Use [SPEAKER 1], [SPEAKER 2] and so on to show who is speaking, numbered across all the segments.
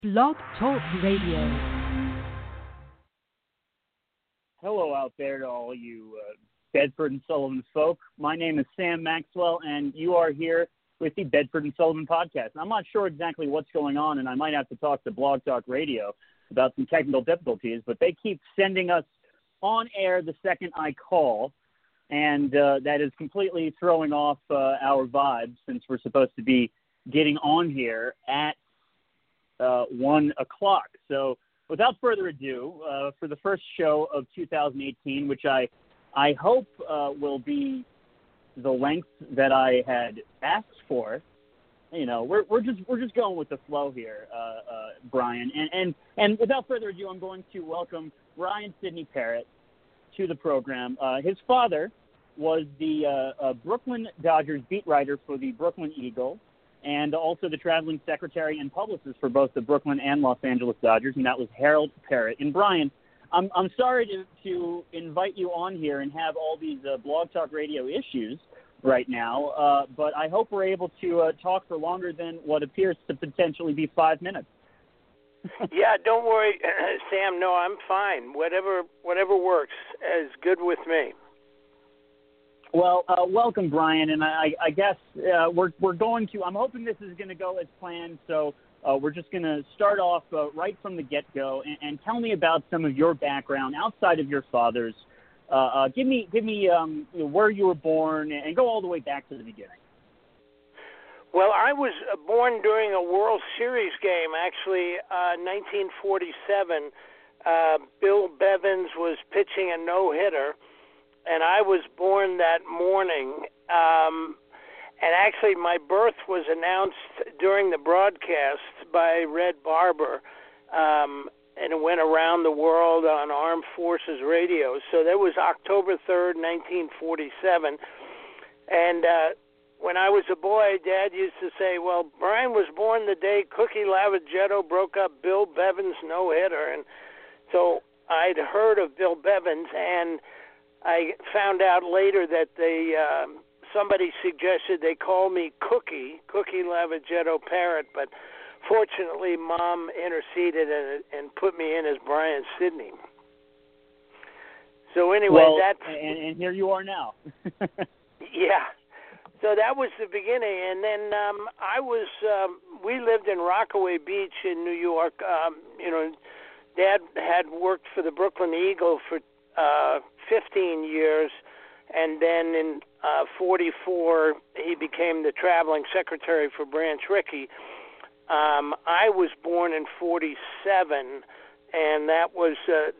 [SPEAKER 1] Blog Talk Radio.
[SPEAKER 2] Hello out there to all you Bedford and Sullivan folk. My name is Sam Maxwell, and you are here with the Bedford and Sullivan podcast. I'm not sure exactly what's going on, and I might have to talk to Blog Talk Radio about some technical difficulties, but they keep sending us on air the second I call, and that is completely throwing off our vibes since we're supposed to be getting on here at 1 o'clock. So without further ado, for the first show of 2018, which I hope will be the length that I had asked for, you know, we're just going with the flow here, Brian. And without further ado, I'm going to welcome Brian Sidney Parrott to the program. His father was the Brooklyn Dodgers beat writer for the Brooklyn Eagle, and also the traveling secretary and publicist for both the Brooklyn and Los Angeles Dodgers, and that was Harold Parrott. And Brian, I'm sorry to invite you on here and have all these Blog Talk Radio issues right now, but I hope we're able to talk for longer than what appears to potentially be 5 minutes.
[SPEAKER 3] Yeah, don't worry, Sam. No, I'm fine. Whatever works is good with me.
[SPEAKER 2] Well, welcome, Brian, and I guess we're going to. I'm hoping this is going to go as planned. So we're just going to start off right from the get-go, and tell me about some of your background outside of your father's. Give me where you were born, and go all the way back to the beginning.
[SPEAKER 3] Well, I was born during a World Series game, actually, 1947. Bill Bevins was pitching a no-hitter, and I was born that morning. And actually, my birth was announced during the broadcast by Red Barber, and it went around the world on Armed Forces Radio. So that was October 3rd, 1947. And when I was a boy, Dad used to say, well, Brian was born the day Cookie Lavagetto broke up Bill Bevins' no-hitter. And so I'd heard of Bill Bevins, and I found out later that somebody suggested they call me Cookie Lavagetto Parrott, but fortunately Mom interceded and put me in as Brian Sidney. So anyway,
[SPEAKER 2] well,
[SPEAKER 3] that's...
[SPEAKER 2] And here you are now.
[SPEAKER 3] Yeah. So that was the beginning, and then we lived in Rockaway Beach in New York. Dad had worked for the Brooklyn Eagle for 15 years, and then in 44 he became the traveling secretary for Branch Rickey. I was born in 47, and that was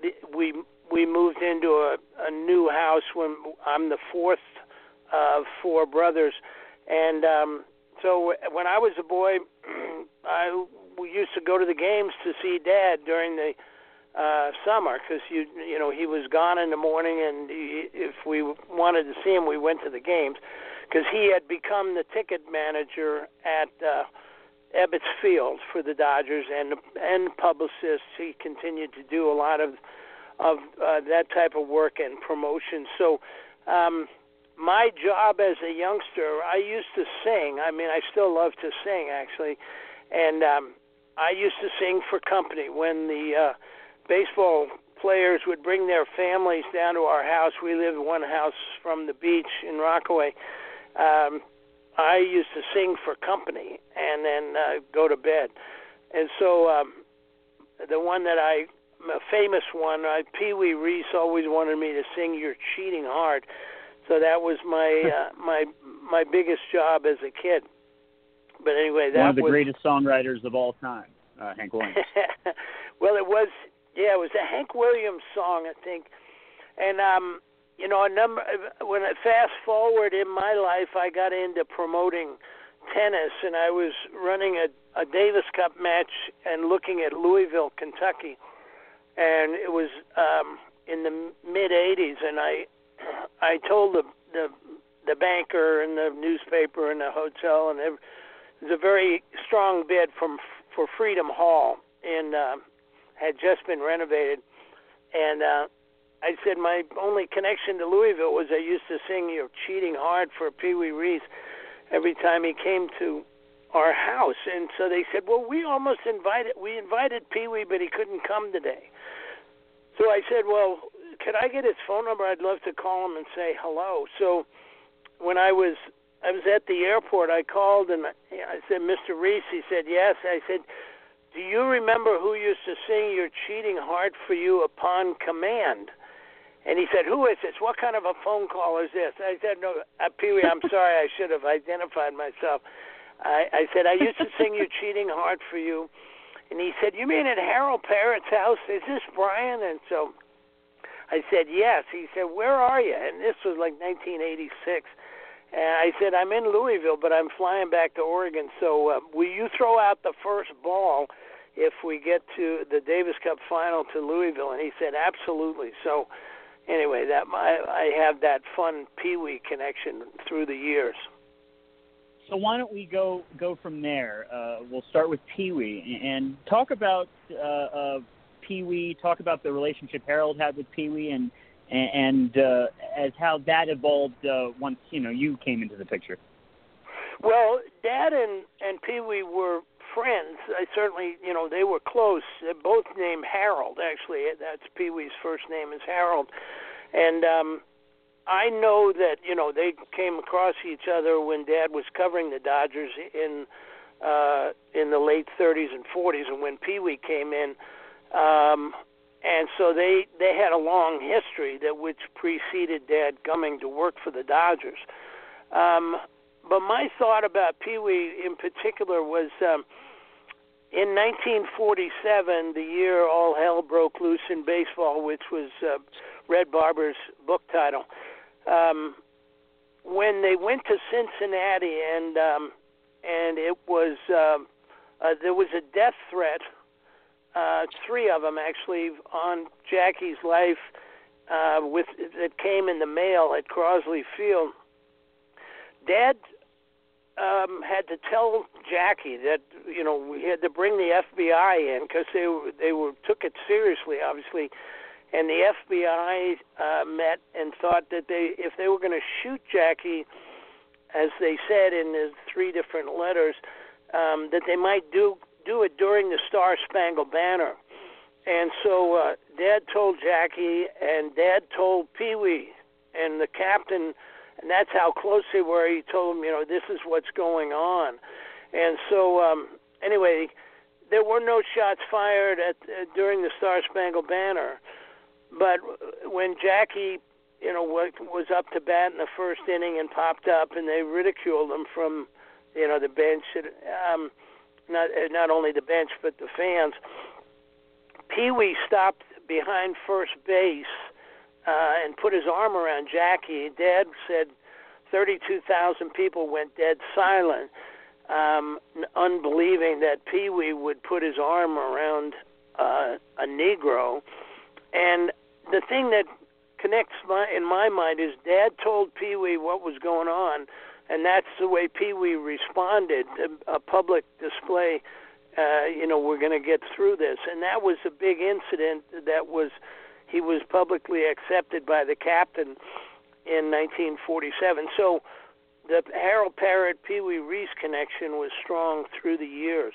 [SPEAKER 3] we moved into a new house when I'm the fourth of four brothers, and so when I was a boy, we used to go to the games to see Dad during the summer, because he was gone in the morning, and if we wanted to see him, we went to the games, because he had become the ticket manager at Ebbets Field for the Dodgers and publicist. He continued to do a lot of that type of work and promotion. So my job as a youngster, I used to sing. I mean, I still love to sing, actually, and I used to sing for company when the baseball players would bring their families down to our house. We lived one house from the beach in Rockaway. I used to sing for company and then go to bed. And so the one that a famous one, Pee Wee Reese always wanted me to sing "You're Cheating Hard." So that was my biggest job as a kid. But anyway, that was...
[SPEAKER 2] One of the greatest songwriters of all time, Hank Williams.
[SPEAKER 3] Well, it was a Hank Williams song, I think. And, when I fast forward in my life, I got into promoting tennis, and I was running a Davis Cup match and looking at Louisville, Kentucky. And it was in the mid-'80s, and I told the banker and the newspaper and the hotel, and it was a very strong bid for Freedom Hall, and had just been renovated. And I said my only connection to Louisville was I used to sing "You're Cheating Hard" for Pee Wee Reese every time he came to our house. And so they said, well, we invited Pee-wee, but he couldn't come today. So I said, well, could I get his phone number? I'd love to call him and say hello. So when I was at the airport, I called and I said, Mr. Reese. He said, yes. I said, do you remember who used to sing "You're Cheating Hard for You" upon command? And he said, who is this? What kind of a phone call is this? I said, no, Pee-wee, I'm sorry. I should have identified myself. I said, I used to sing "You're Cheating Hard for You." And he said, you mean at Harold Parrott's house? Is this Brian? And so I said, yes. He said, where are you? And this was like 1986. And I said, I'm in Louisville, but I'm flying back to Oregon. So will you throw out the first ball if we get to the Davis Cup final to Louisville? And he said, absolutely. So anyway, I have that fun Pee-wee connection through the years.
[SPEAKER 2] So why don't we go from there? We'll start with Pee-wee and talk about Pee-wee. Talk about the relationship Harold had with Pee-wee, and as how that evolved once you came into the picture.
[SPEAKER 3] Well, Dad and Pee-wee were friends. I certainly, they were close. They're both named Harold. Actually, that's Pee-wee's first name is Harold, and I know that they came across each other when Dad was covering the Dodgers in the late 30s and 40s, and when Pee-wee came in, and so they had a long history which preceded Dad coming to work for the Dodgers. But my thought about Pee-wee in particular was in 1947, the year all hell broke loose in baseball, which was Red Barber's book title. When they went to Cincinnati and it was there was a death threat, 3 of them actually, on Jackie's life that came in the mail at Crosley Field. Dad had to tell Jackie that we had to bring the FBI in because they took it seriously, obviously. And the FBI met and thought that if they were going to shoot Jackie, as they said in the 3 different letters, that they might do it during the Star-Spangled Banner. And so Dad told Jackie, and Dad told Pee-wee, and the captain, and that's how close they were. He told him, this is what's going on. And so anyway, there were no shots fired during the Star-Spangled Banner. But when Jackie, was up to bat in the first inning and popped up, and they ridiculed him from, the bench, not only the bench but the fans, Pee-wee stopped behind first base and put his arm around Jackie. Dad said 32,000 people went dead silent, unbelieving that Pee-wee would put his arm around a Negro. And the thing that connects in my mind is Dad told Pee-wee what was going on, and that's the way Pee-wee responded. A public display, we're going to get through this. And that was a big incident he was publicly accepted by the captain in 1947. So the Harold Parrott, Pee-wee Reese connection was strong through the years.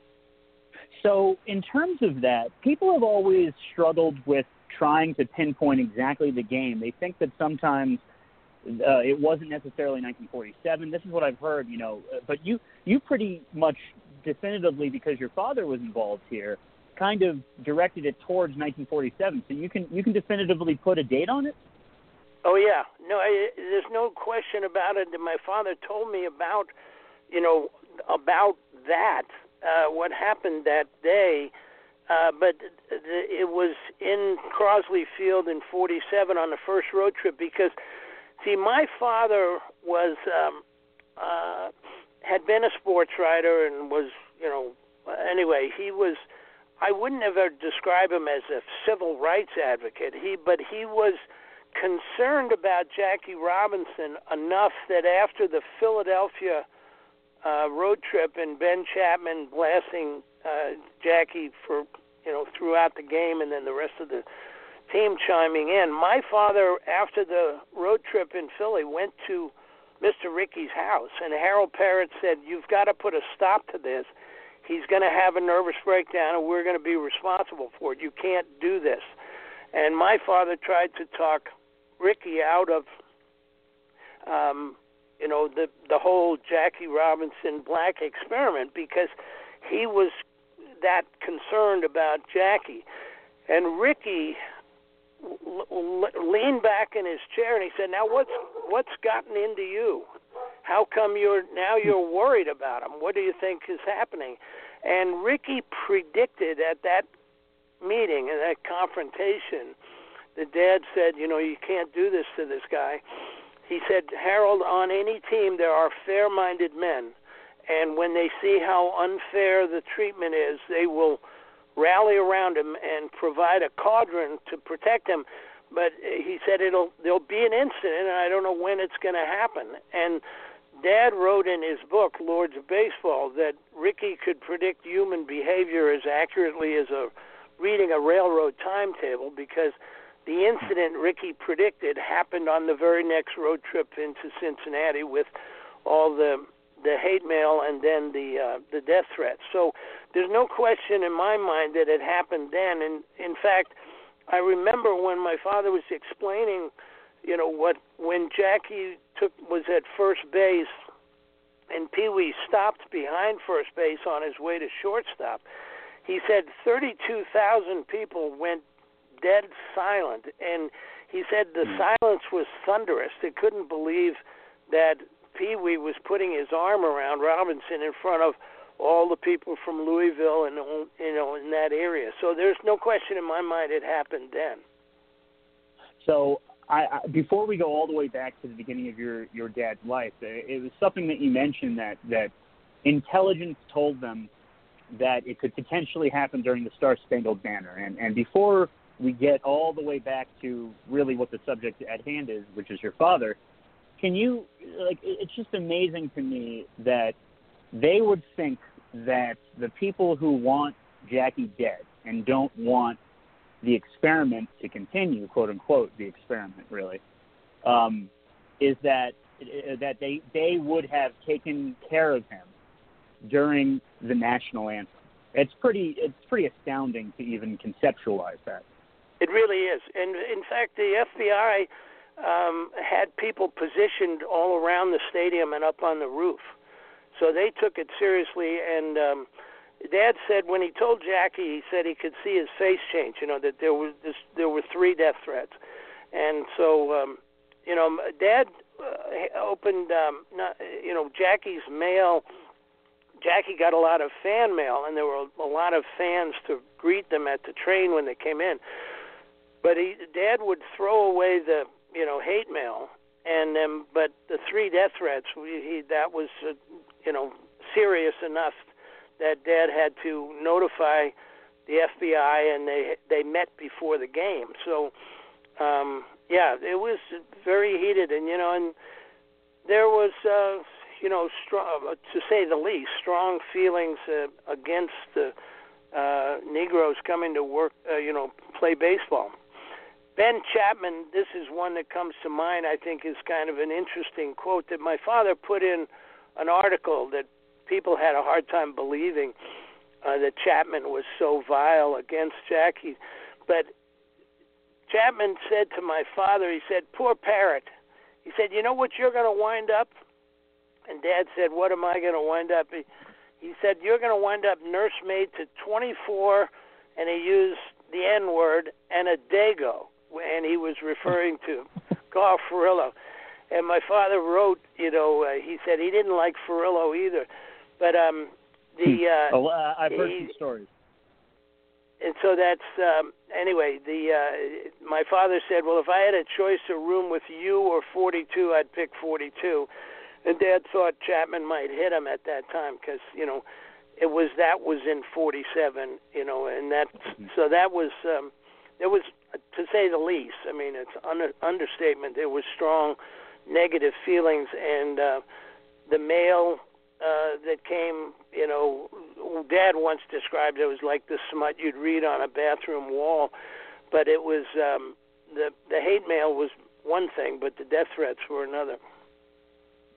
[SPEAKER 2] So in terms of that, people have always struggled with trying to pinpoint exactly the game. They think that sometimes it wasn't necessarily 1947. This is what I've heard, but you pretty much definitively, because your father was involved here, kind of directed it towards 1947. So you can definitively put a date on it?
[SPEAKER 3] Oh, yeah. No, there's no question about it. My father told me about that, what happened that day. But it was in Crosley Field in 47 on the first road trip because, see, my father was had been a sports writer and was, anyway, he was, I wouldn't ever describe him as a civil rights advocate, but he was concerned about Jackie Robinson enough that after the Philadelphia road trip and Ben Chapman blasting Jackie for throughout the game, and then the rest of the team chiming in. My father, after the road trip in Philly, went to Mr. Rickey's house. And Harold Parrott said, "You've got to put a stop to this. He's going to have a nervous breakdown, and we're going to be responsible for it. You can't do this." And my father tried to talk Rickey out of, the whole Jackie Robinson Black experiment, because he was that concerned about Jackie. And Rickey leaned back in his chair and he said, "Now what's gotten into you? How come you're worried about him? What do you think is happening?" And Rickey predicted at that meeting, at that confrontation, the dad said, "You can't do this to this guy." He said, "Harold, on any team there are fair-minded men, and when they see how unfair the treatment is, they will rally around him and provide a cauldron to protect him." But he said there'll be an incident, and I don't know when it's going to happen. And Dad wrote in his book, Lords of Baseball, that Rickey could predict human behavior as accurately as reading a railroad timetable, because the incident Rickey predicted happened on the very next road trip into Cincinnati with all the hate mail and then the death threats. So there's no question in my mind that it happened then. And in fact, I remember when my father was explaining, when Jackie was at first base and Pee Wee stopped behind first base on his way to shortstop, he said 32,000 people went dead silent, and he said the silence was thunderous. They couldn't believe that Pee Wee was putting his arm around Robinson in front of all the people from Louisville and in that area. So there's no question in my mind it happened then.
[SPEAKER 2] So I before we go all the way back to the beginning of your dad's life, it was something that you mentioned that intelligence told them that it could potentially happen during the Star-Spangled Banner. And before we get all the way back to really what the subject at hand is, which is your father, can you, it's just amazing to me that they would think that the people who want Jackie dead and don't want the experiment to continue, quote unquote, the experiment really, is that they would have taken care of him during the national anthem. It's pretty astounding to even conceptualize that.
[SPEAKER 3] It really is. And in fact, the FBI had people positioned all around the stadium and up on the roof. So they took it seriously. And Dad said when he told Jackie, he said he could see his face change, that there were 3 death threats. And so, Dad opened, Jackie's mail. Jackie got a lot of fan mail, and there were a lot of fans to greet them at the train when they came in. But Dad would throw away the, hate mail, but the 3 death threats, that was, serious enough that Dad had to notify the FBI, and they met before the game. So, it was very heated, and there was, strong, to say the least, strong feelings against the Negroes coming to work, play baseball. Ben Chapman, this is one that comes to mind, I think is kind of an interesting quote that my father put in an article that people had a hard time believing that Chapman was so vile against Jackie. But Chapman said to my father, he said, "Poor Parrott." He said, "You know what you're going to wind up?" And Dad said, "What am I going to wind up?" He said, "You're going to wind up nursemaid to 24," and he used the N-word, "and a Dago." And he was referring to Carl Furillo. And my father wrote, he said he didn't like Furillo either. But
[SPEAKER 2] I've heard some stories.
[SPEAKER 3] And so that's, anyway, my father said, "Well, if I had a choice of room with you or 42, I'd pick 42. And Dad thought Chapman might hit him at that time because, that was in 47, and so that was, there was, to say the least, I mean, it's understatement. There was strong negative feelings, and the mail that came, Dad once described it was like the smut you'd read on a bathroom wall, but it was, the hate mail was one thing, but the death threats were another.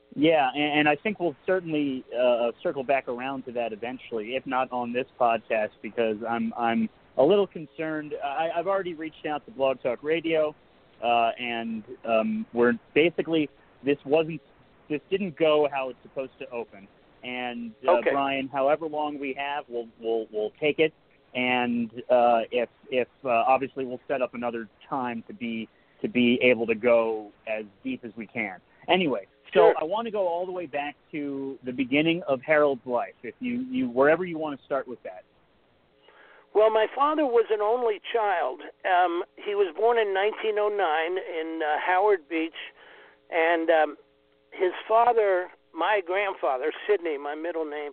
[SPEAKER 2] Yeah, and I think we'll certainly circle back around to that eventually, if not on this podcast, because I'm a little concerned. I've already reached out to Blog Talk Radio, and we're basically this didn't go how it's supposed to open. And
[SPEAKER 3] okay.
[SPEAKER 2] Brian, however long we have, we'll take it, and if obviously we'll set up another time to be able to go as deep as we can. Anyway.
[SPEAKER 3] Sure.
[SPEAKER 2] So I want to go all the way back to the beginning of Harold's life. If you wherever you want to start with that.
[SPEAKER 3] Well, my father was an only child. He was born in 1909 in Howard Beach, and his father, my grandfather, Sidney, my middle name,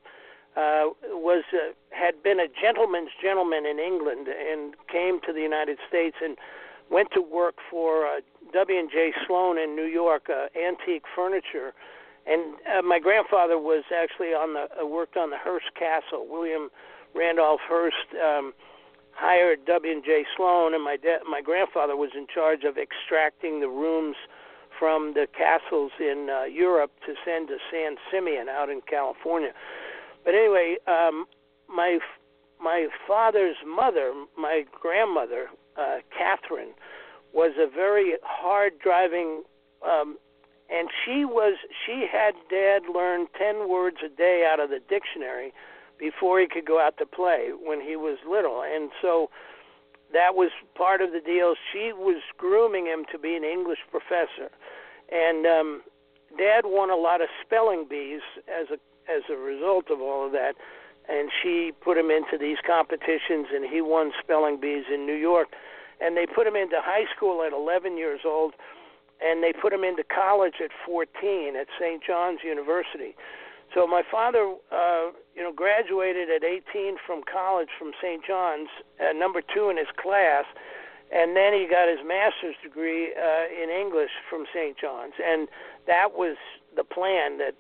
[SPEAKER 3] had been a gentleman's gentleman in England and came to the United States and went to work for W&J Sloan in New York, antique furniture, and my grandfather was actually worked on the Hearst Castle. William Randolph Hearst hired W&J Sloan, and my grandfather was in charge of extracting the rooms from the castles in Europe to send to San Simeon out in California. But anyway, my father's mother, my grandmother, Catherine, was a very hard-driving, and she had Dad learn 10 words a day out of the dictionary before he could go out to play when he was little. And so that was part of the deal. She was grooming him to be an English professor. And Dad won a lot of spelling bees as a result of all of that. And she put him into these competitions, and he won spelling bees in New York. And they put him into high school at 11 years old, and they put him into college at 14 at St. John's University. So my father, graduated at 18 from college from St. John's, number 2 in his class, and then he got his master's degree in English from St. John's. And that was the plan, that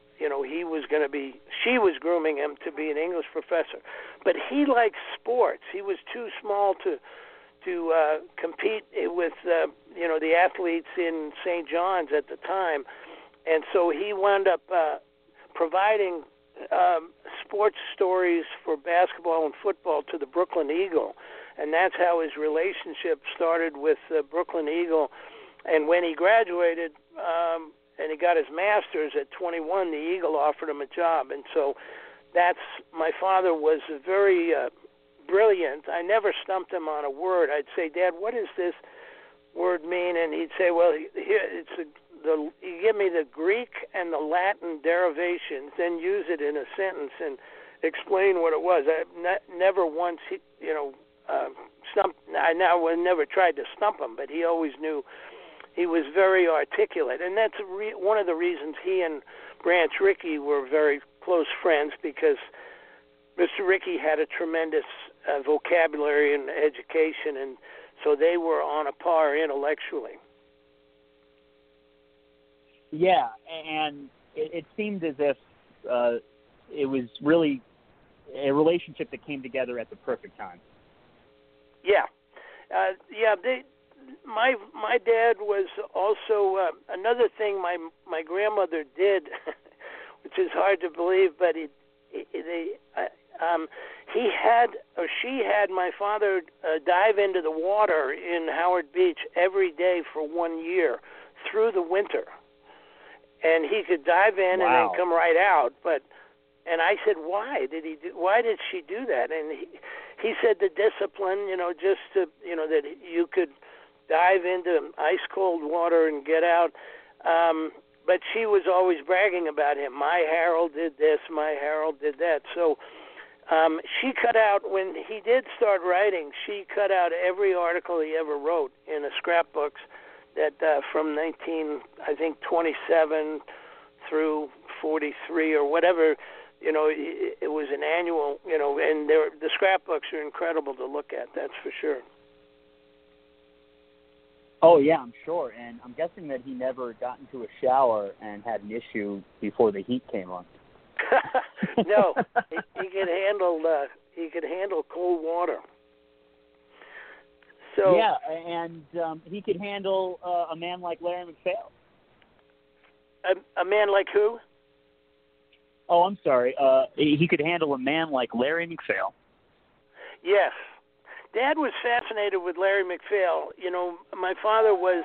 [SPEAKER 3] she was grooming him to be an English professor. But he liked sports. He was too small to compete with the athletes in St. John's at the time, and so he wound up providing sports stories for basketball and football to the Brooklyn Eagle, and that's how his relationship started with the Brooklyn Eagle. And when he graduated and he got his master's at 21, the Eagle offered him a job, and so my father was a very brilliant. I never stumped him on a word. I'd say, Dad, what does this word mean? And he'd say, well, here you give me the Greek and the Latin derivations, then use it in a sentence and explain what it was. I never once, stumped. I never tried to stump him, but he always knew. He was very articulate, and that's one of the reasons he and Branch Rickey were very close friends, because Mr. Rickey had a tremendous vocabulary and education, and so they were on a par intellectually.
[SPEAKER 2] Yeah, and it seemed as if it was really a relationship that came together at the perfect time.
[SPEAKER 3] Yeah. My dad was also another thing my grandmother did, which is hard to believe, but she had my father dive into the water in Howard Beach every day for 1 year through the winter, and he could dive in and then come right out. And I said, why did she do that? And he said the discipline, just to, that you could dive into ice cold water and get out. But she was always bragging about him. My Harold did this, my Harold did that. So she cut out, when he did start writing, she cut out every article he ever wrote in the scrapbooks that from 27 through 43 or whatever, it was an annual, and the scrapbooks are incredible to look at, that's for sure.
[SPEAKER 2] Oh, yeah, I'm sure. And I'm guessing that he never got into a shower and had an issue before the heat came on.
[SPEAKER 3] No, he could handle cold water. So
[SPEAKER 2] yeah, and he could handle a man like Larry McPhail.
[SPEAKER 3] A man like who?
[SPEAKER 2] Oh, I'm sorry. He could handle a man like Larry McPhail.
[SPEAKER 3] Yes. Dad was fascinated with Larry McPhail. You know, my father was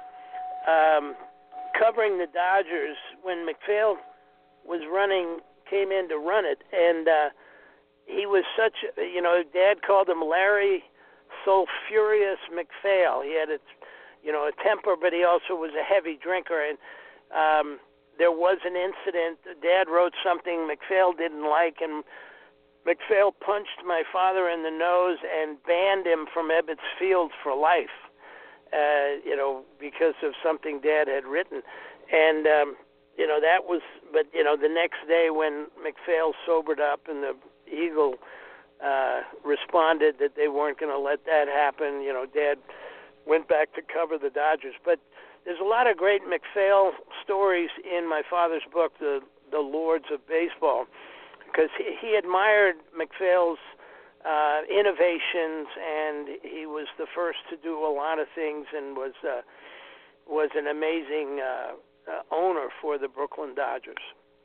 [SPEAKER 3] covering the Dodgers when McPhail came in to run it, and he was such, Dad called him Larry Sulfurious McPhail. He had a temper, but he also was a heavy drinker, and there was an incident. Dad wrote something McPhail didn't like, and McPhail punched my father in the nose and banned him from Ebbets Field for life, because of something Dad had written. And, that was, but, the next day when McPhail sobered up and the Eagle responded that they weren't going to let that happen, Dad went back to cover the Dodgers. But there's a lot of great McPhail stories in my father's book, The Lords of Baseball, because he admired McPhail's innovations, and he was the first to do a lot of things, and was an amazing owner for the Brooklyn Dodgers.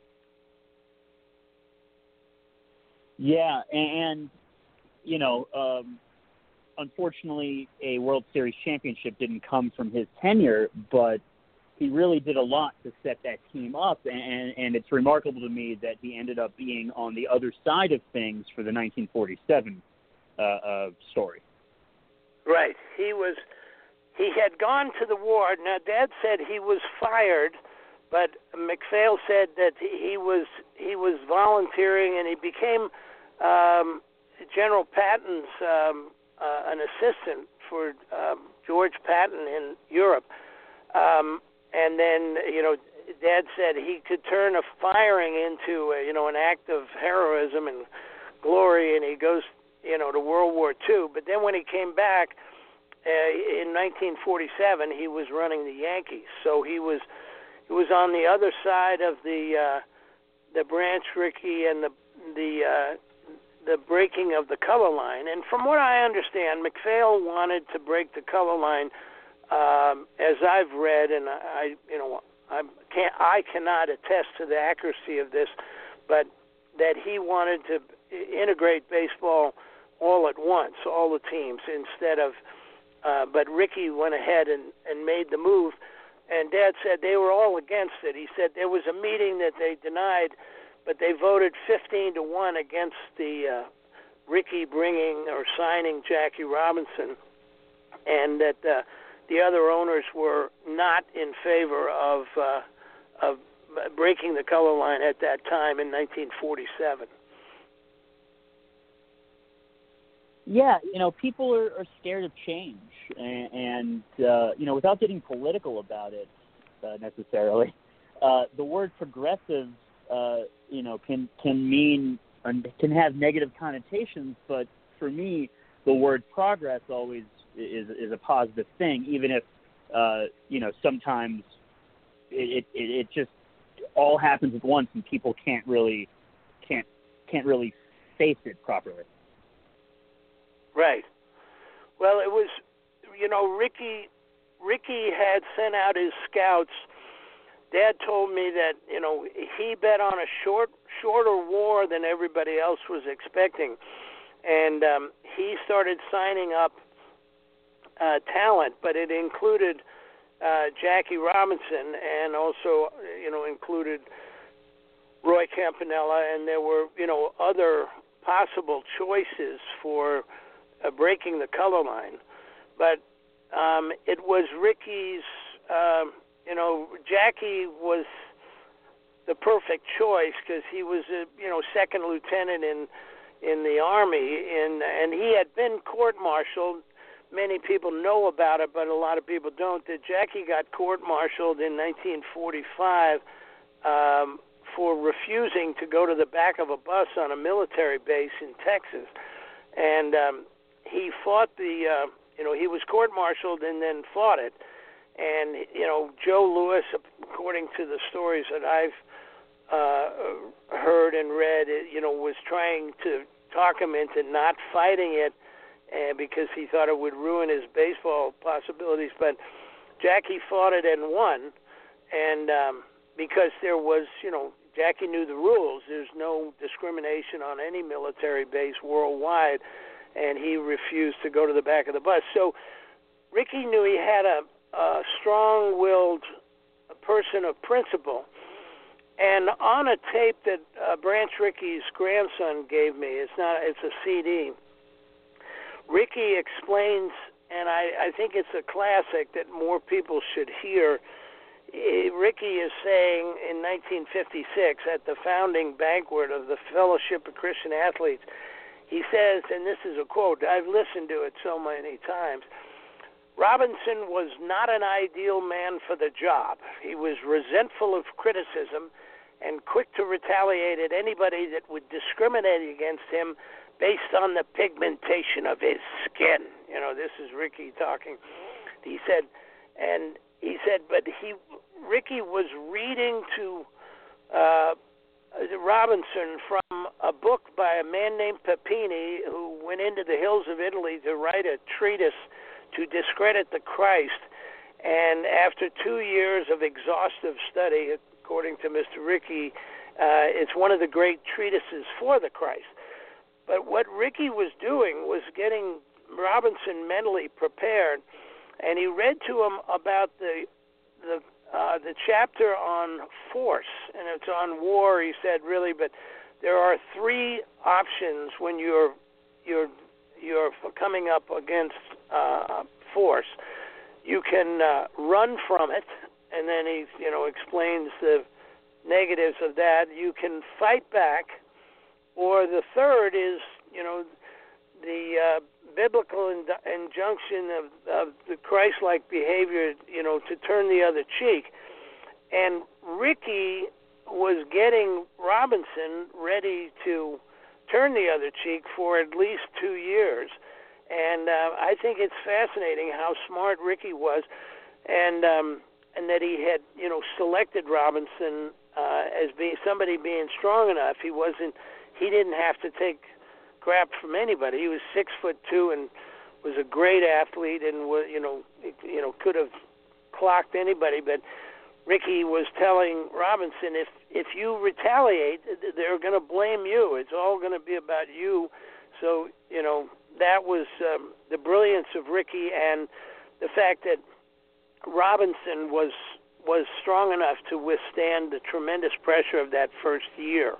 [SPEAKER 2] Yeah, and unfortunately, a World Series championship didn't come from his tenure, but he really did a lot to set that team up, and it's remarkable to me that he ended up being on the other side of things for the 1947 story.
[SPEAKER 3] Right. He had gone to the war. Now, Dad said he was fired, but McPhail said that he was volunteering, and he became General Patton's an assistant for George Patton in Europe. And then, Dad said he could turn a firing into, an act of heroism and glory, and he goes, to World War II. But then when he came back in 1947, he was running the Yankees. So he was on the other side of the Branch Rickey and the breaking of the color line. And from what I understand, McPhail wanted to break the color line, as I've read, and I cannot attest to the accuracy of this, but that he wanted to integrate baseball all at once, all the teams, instead of, but Rickey went ahead and made the move, and Dad said they were all against it. He said there was a meeting that they denied, but they voted 15-1 against the Rickey bringing or signing Jackie Robinson, and that the other owners were not in favor of breaking the color line at that time in 1947.
[SPEAKER 2] Yeah, people are scared of change, and without getting political about it necessarily, the word progressive, can mean and can have negative connotations. But for me, the word progress always is a positive thing, even if sometimes it just all happens at once and people can't really face it properly.
[SPEAKER 3] Right. Well, it was, Rickey had sent out his scouts. Dad told me that, he bet on a shorter war than everybody else was expecting. And he started signing up talent, but it included Jackie Robinson, and also, included Roy Campanella, and there were, other possible choices for breaking the color line. But it was Rickey's, Jackie was the perfect choice because he was a, second lieutenant in the Army, and he had been court-martialed. Many people know about it, but a lot of people don't, that Jackie got court-martialed in 1945 for refusing to go to the back of a bus on a military base in Texas. And he fought he was court-martialed and then fought it. And, Joe Louis, according to the stories that I've heard and read, was trying to talk him into not fighting it, because he thought it would ruin his baseball possibilities. But Jackie fought it and won, and because there was, Jackie knew the rules. There's no discrimination on any military base worldwide, and he refused to go to the back of the bus. So Ricky knew he had a strong-willed person of principle. And on a tape that Branch Rickey's grandson gave me, it's a CD, Ricky explains, and I think it's a classic that more people should hear. Ricky is saying in 1956 at the founding banquet of the Fellowship of Christian Athletes, he says, and this is a quote, I've listened to it so many times, Robinson was not an ideal man for the job. He was resentful of criticism and quick to retaliate at anybody that would discriminate against him based on the pigmentation of his skin. You know, this is Ricky talking. He said, but Ricky was reading to Robinson from a book by a man named Papini, who went into the hills of Italy to write a treatise to discredit the Christ. And after 2 years of exhaustive study, according to Mr. Ricky, it's one of the great treatises for the Christ. But what Ricky was doing was getting Robinson mentally prepared, and he read to him about the chapter on force, and it's on war. He said, really, but there are three options when you're coming up against force. You can run from it, and then he explains the negatives of that. You can fight back, or the third is the biblical injunction of the Christ-like behavior, to turn the other cheek. And Ricky was getting Robinson ready to turn the other cheek for at least 2 years. And I think it's fascinating how smart Ricky was, and that he had, selected Robinson as being somebody being strong enough. He didn't have to take crap from anybody. He was 6'2" and was a great athlete, and was, could have clocked anybody. But Ricky was telling Robinson, if you retaliate, they're going to blame you. It's all going to be about you. So, that was the brilliance of Ricky, and the fact that Robinson was strong enough to withstand the tremendous pressure of that first year.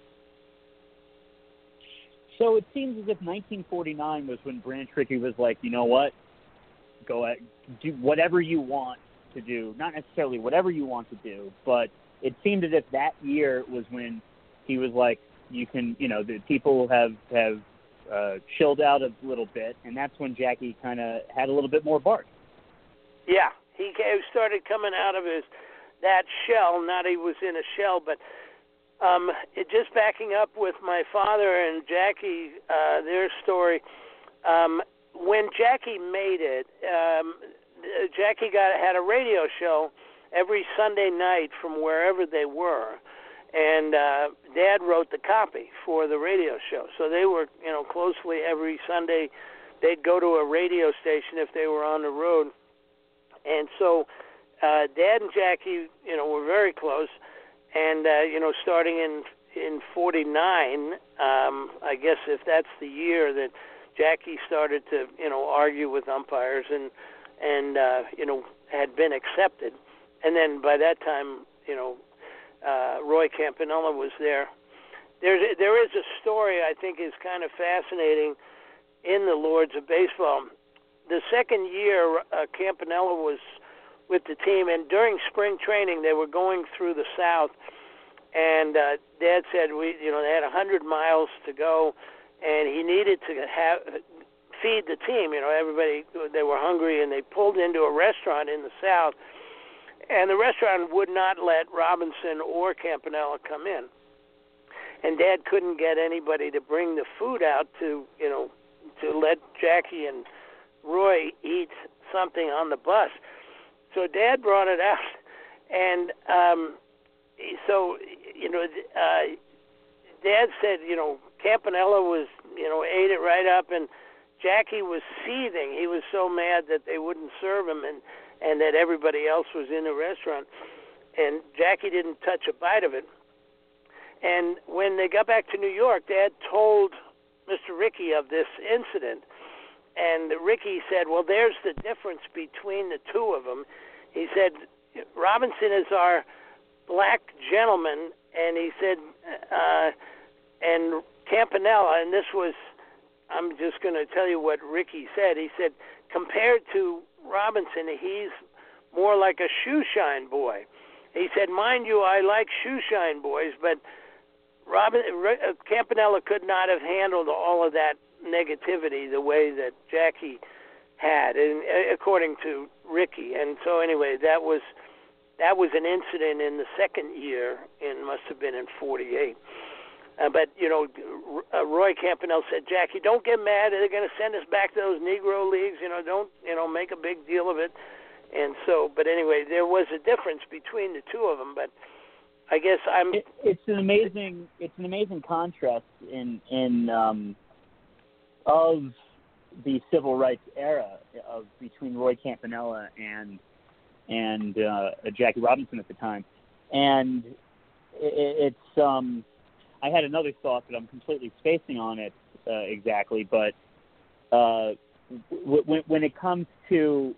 [SPEAKER 2] So it seems as if 1949 was when Branch Rickey was like, you know what, go ahead, do whatever you want to do. Not necessarily whatever you want to do, but it seemed as if that year was when he was like, you can, the people have chilled out a little bit, and that's when Jackie kind of had a little bit more bark. Yeah,
[SPEAKER 3] he started coming out of that shell. Not he was in a shell, but just backing up with my father and Jackie, their story. When Jackie made it, Jackie had a radio show every Sunday night from wherever they were, and Dad wrote the copy for the radio show. So they were, closely every Sunday, they'd go to a radio station if they were on the road. And so Dad and Jackie, were very close. And, starting in 49, I guess if that's the year that Jackie started to, argue with umpires and had been accepted. And then by that time, Roy Campanella was there. There is a story I think is kind of fascinating in the Lords of Baseball. The second year, Campanella was with the team, and during spring training, they were going through the South, and Dad said they had 100 miles to go, and he needed to feed the team. Everybody, they were hungry, and they pulled into a restaurant in the South, and the restaurant would not let Robinson or Campanella come in. And Dad couldn't get anybody to bring the food out to let Jackie and Roy eat something on the bus. So Dad brought it out, and Dad said, Campanella was, ate it right up, and Jackie was seething. He was so mad that they wouldn't serve him, and that everybody else was in the restaurant. And Jackie didn't touch a bite of it. And when they got back to New York, Dad told Mr. Rickey of this incident. And Rickey said, well, there's the difference between the two of them. He said, Robinson is our black gentleman, and he said, and Campanella, and this was, I'm just going to tell you what Rickey said. He said, compared to Robinson, he's more like a shoeshine boy. He said, mind you, I like shoeshine boys, but Campanella could not have handled all of that negativity the way that Jackie had, and according to Rickey. And so anyway, that was an incident in the second year, and must have been in '48. But Roy Campanella said, Jackie, don't get mad. They're going to send us back to those Negro leagues. Don't make a big deal of it. And so, but anyway, there was a difference between the two of them. But I guess
[SPEAKER 2] it's an amazing contrast of the civil rights era between Roy Campanella and Jackie Robinson at the time, and it's I had another thought, but I'm completely spacing on it exactly. But when it comes to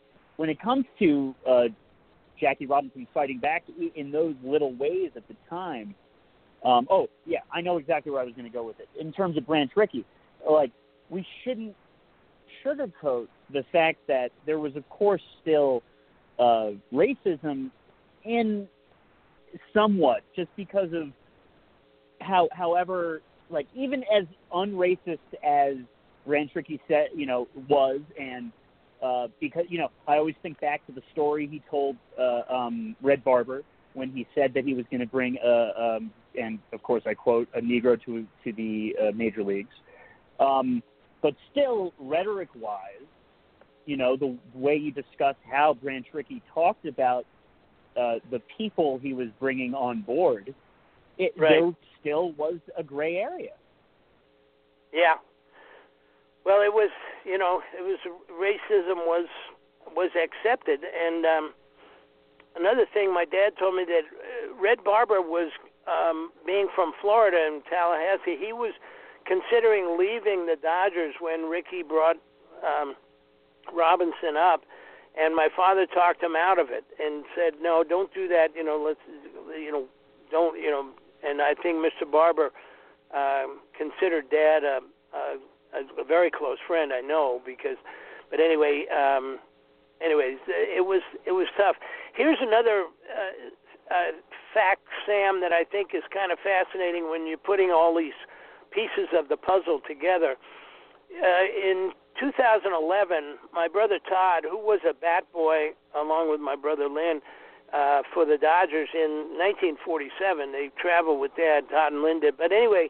[SPEAKER 2] Jackie Robinson fighting back in those little ways at the time, I know exactly where I was going to go with it. In terms of Branch Rickey, like, we shouldn't sugarcoat the fact that there was, of course, still racism in somewhat, just because of however, like, even as unracist as Branch Rickey said, was, and because, I always think back to the story he told Red Barber when he said that he was going to bring and of course I quote, a Negro to the major leagues. But still, rhetoric-wise, the way you discussed how Branch Rickey talked about the people he was bringing on board, there still was a gray area.
[SPEAKER 3] Yeah. Well, it was, racism was accepted. And another thing, my dad told me that Red Barber was, being from Florida and Tallahassee, he was considering leaving the Dodgers when Rickey brought Robinson up, and my father talked him out of it and said, no, don't do that, don't, and I think Mr. Barber considered Dad a very close friend, I know, but anyway, it was tough. Here's another fact, Sam, that I think is kind of fascinating when you're putting all these pieces of the puzzle together. In 2011, my brother Todd, who was a bat boy along with my brother Lynn for the Dodgers in 1947, they traveled with Dad, Todd and Lynn did. But anyway,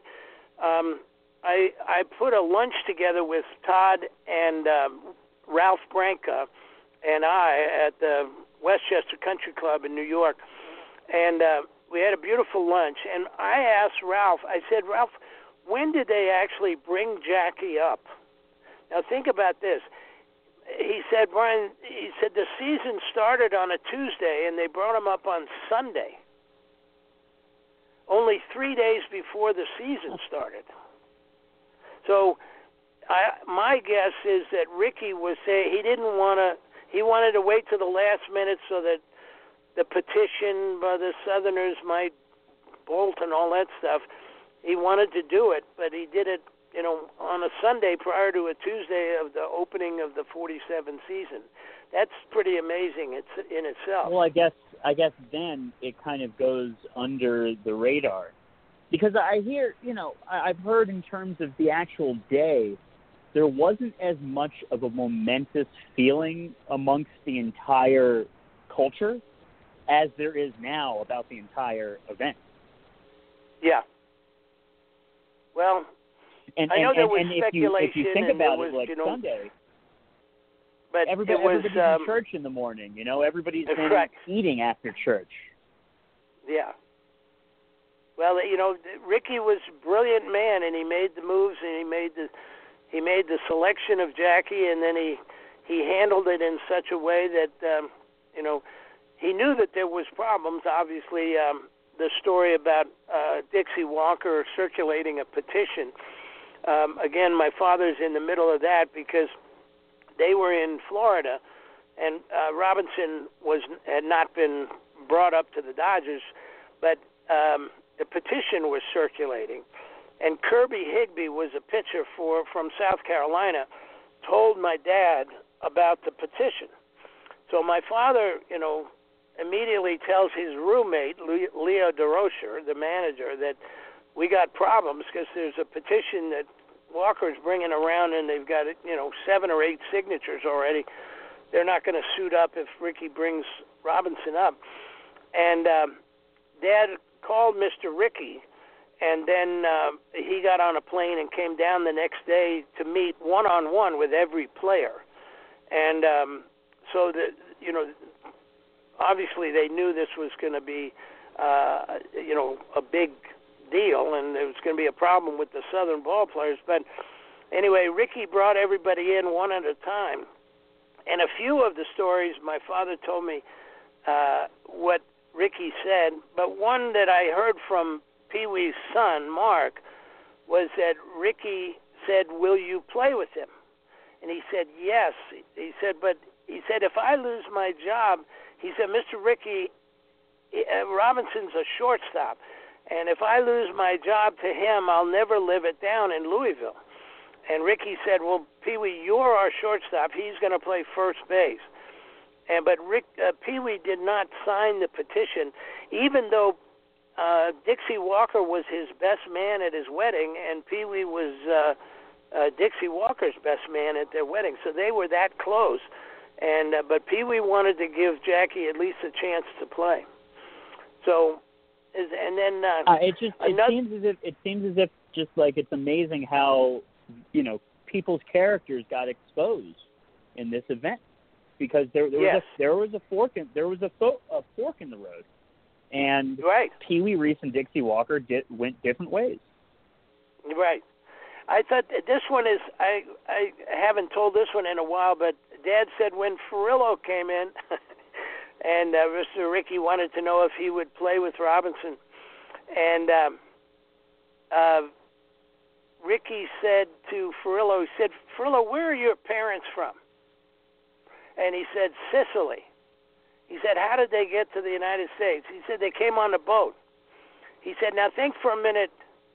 [SPEAKER 3] I put a lunch together with Todd and Ralph Branca and I at the Westchester Country Club in New York, and we had a beautiful lunch. And I asked Ralph, I said, Ralph, when did they actually bring Jackie up? Now think about this. He said, Brian, the season started on a Tuesday and they brought him up on Sunday, only 3 days before the season started. So my guess is that Rickey was saying he wanted to wait till the last minute so that the petition by the Southerners might bolt and all that stuff. He wanted to do it, but he did it, on a Sunday prior to a Tuesday of the opening of the 47 season. That's pretty amazing in itself.
[SPEAKER 2] Well, I guess then it kind of goes under the radar, because I hear, I've heard in terms of the actual day, there wasn't as much of a momentous feeling amongst the entire culture as there is now about the entire event.
[SPEAKER 3] Yeah. Well, I know there was speculation.
[SPEAKER 2] If you think about
[SPEAKER 3] it,
[SPEAKER 2] like Sunday,
[SPEAKER 3] but
[SPEAKER 2] everybody's in church in the morning. Everybody's been eating after church.
[SPEAKER 3] Yeah. Well, Rickey was a brilliant man, and he made the moves, and he made the selection of Jackie, and then he handled it in such a way that he knew that there was problems. Obviously, the story about Dixie Walker circulating a petition. Again, my father's in the middle of that because they were in Florida, and Robinson had not been brought up to the Dodgers, but the petition was circulating. And Kirby Higbee was a pitcher from South Carolina, told my dad about the petition. So my father, immediately tells his roommate, Leo DeRocher, the manager, that we got problems because there's a petition that Walker's bringing around, and they've got 7 or 8 signatures already. They're not going to suit up if Ricky brings Robinson up. And Dad called Mr. Ricky, and then he got on a plane and came down the next day to meet one-on-one with every player. And so that obviously they knew this was going to be a big deal, and there was going to be a problem with the Southern ball players. But anyway, Ricky brought everybody in one at a time, and a few of the stories my father told me what Ricky said, but one that I heard from Pee Wee's son, Mark, was that Ricky said, "Will you play with him?" And he said, "Yes." He said, if I lose my job, he said, "Mr. Ricky, Robinson's a shortstop, and if I lose my job to him, I'll never live it down in Louisville." And Ricky said, "Well, Pee Wee, you're our shortstop. He's going to play first base." But Pee Wee did not sign the petition, even though Dixie Walker was his best man at his wedding, and Pee Wee was Dixie Walker's best man at their wedding. So they were that close. And but Pee Wee wanted to give Jackie at least a chance to play. So, and then
[SPEAKER 2] it seems as if just like it's amazing how people's characters got exposed in this event, because there was a fork in the road, and
[SPEAKER 3] right.
[SPEAKER 2] Pee Wee Reese and Dixie Walker went different ways.
[SPEAKER 3] Right. I thought this one is I haven't told this one in a while, but Dad said when Furillo came in, and Mr. Ricky wanted to know if he would play with Robinson, and Ricky said to Furillo, he said, "Furillo, where are your parents from?" And he said, "Sicily." He said, "How did they get to the United States?" He said, "They came on a boat." He said, "Now think for a minute,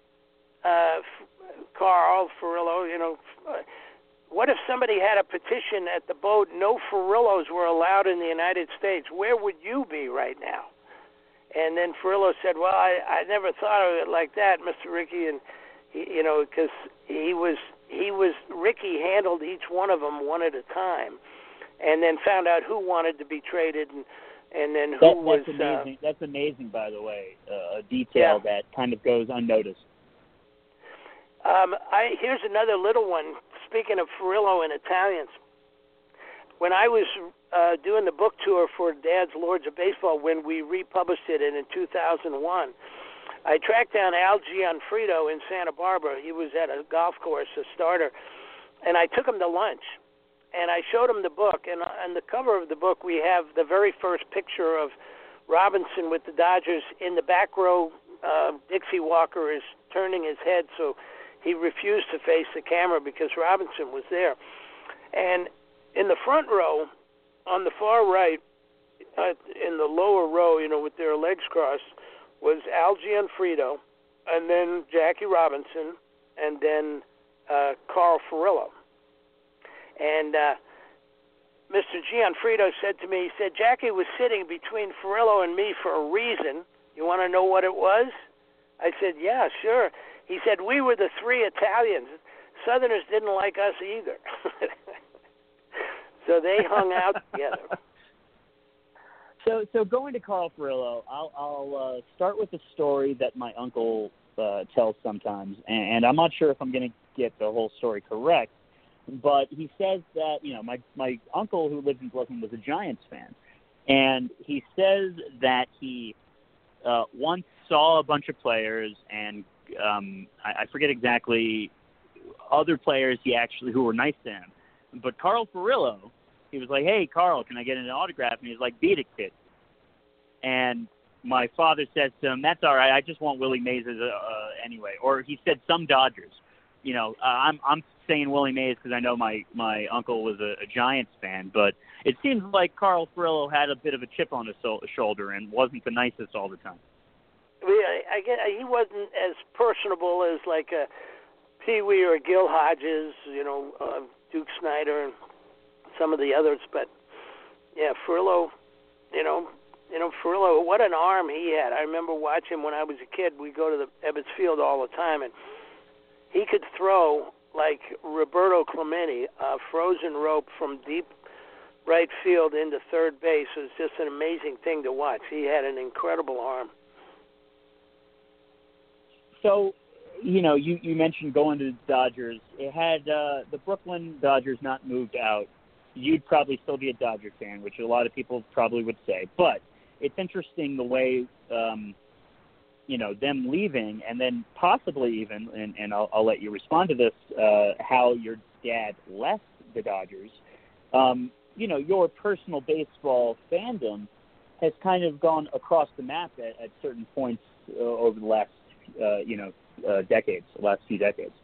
[SPEAKER 3] Carl Furillo, what if somebody had a petition at the boat, no Furillos were allowed in the United States? Where would you be right now?" And then Furillo said, "Well, I never thought of it like that, Mr. Ricky." And, because Ricky handled each one of them one at a time, and then found out who wanted to be traded, and then who was...
[SPEAKER 2] Amazing. That's amazing, by the way, a detail that kind of goes unnoticed.
[SPEAKER 3] Here's another little one. Speaking of Furillo and Italians, when I was doing the book tour for Dad's Lords of Baseball, when we republished it in 2001, I tracked down Al Gianfrido in Santa Barbara. He was at a golf course, a starter, and I took him to lunch, and I showed him the book. And on the cover of the book, we have the very first picture of Robinson with the Dodgers. In the back row, Dixie Walker is turning his head, so he refused to face the camera because Robinson was there. And in the front row, on the far right, in the lower row, with their legs crossed, was Al Gianfrido, and then Jackie Robinson, and then Carl Furillo. And Mr. Gianfrido said to me, he said, "Jackie was sitting between Furillo and me for a reason. You want to know what it was?" I said, "Yeah, sure." He said, "We were the 3 Italians. Southerners didn't like us either." So they hung out together.
[SPEAKER 2] So going to Carl Furillo, I'll start with a story that my uncle tells sometimes, and I'm not sure if I'm going to get the whole story correct, but he says that, my uncle who lived in Brooklyn was a Giants fan, and he says that he once saw a bunch of players, and I forget exactly other players who were nice to him, but Carl Furillo, he was like, "Hey, Carl, can I get an autograph?" And he was like, "Beat it, kid." And my father says to him, "That's all right. I just want Willie Mays anyway." Or he said some Dodgers. I'm saying Willie Mays because I know my uncle was a Giants fan, but it seems like Carl Furillo had a bit of a chip on his shoulder and wasn't the nicest all the time.
[SPEAKER 3] Yeah, I get he wasn't as personable as like a Pee Wee or Gil Hodges, Duke Snider and some of the others. But yeah, Furillo, Furillo, what an arm he had. I remember watching when I was a kid. We'd go to the Ebbets Field all the time, and he could throw like Roberto Clemente, a frozen rope from deep right field into third base. It was just an amazing thing to watch. He had an incredible arm.
[SPEAKER 2] So, you mentioned going to the Dodgers. It had the Brooklyn Dodgers not moved out, you'd probably still be a Dodger fan, which a lot of people probably would say. But it's interesting the way, them leaving and then possibly even, and I'll let you respond to this, how your dad left the Dodgers. Your personal baseball fandom has kind of gone across the map at certain points over the last, decades, the last few decades.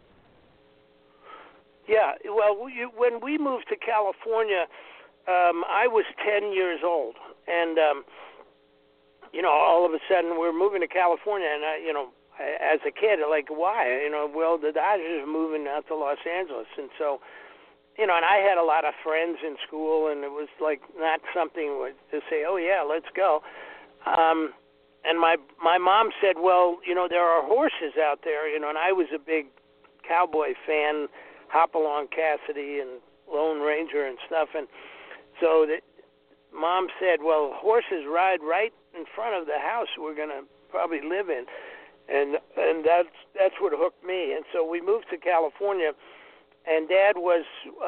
[SPEAKER 3] Yeah, well, when we moved to California, I was 10 years old, and all of a sudden we're moving to California, and as a kid, like, why? Well, the Dodgers are moving out to Los Angeles, and so, and I had a lot of friends in school, and it was like not something to say, oh yeah, let's go. And my mom said, well, there are horses out there, and I was a big cowboy fan, Hopalong Cassidy and Lone Ranger and stuff, and so Mom said, well, horses ride right in front of the house we're going to probably live in, and that's what hooked me. And so we moved to California, and Dad was,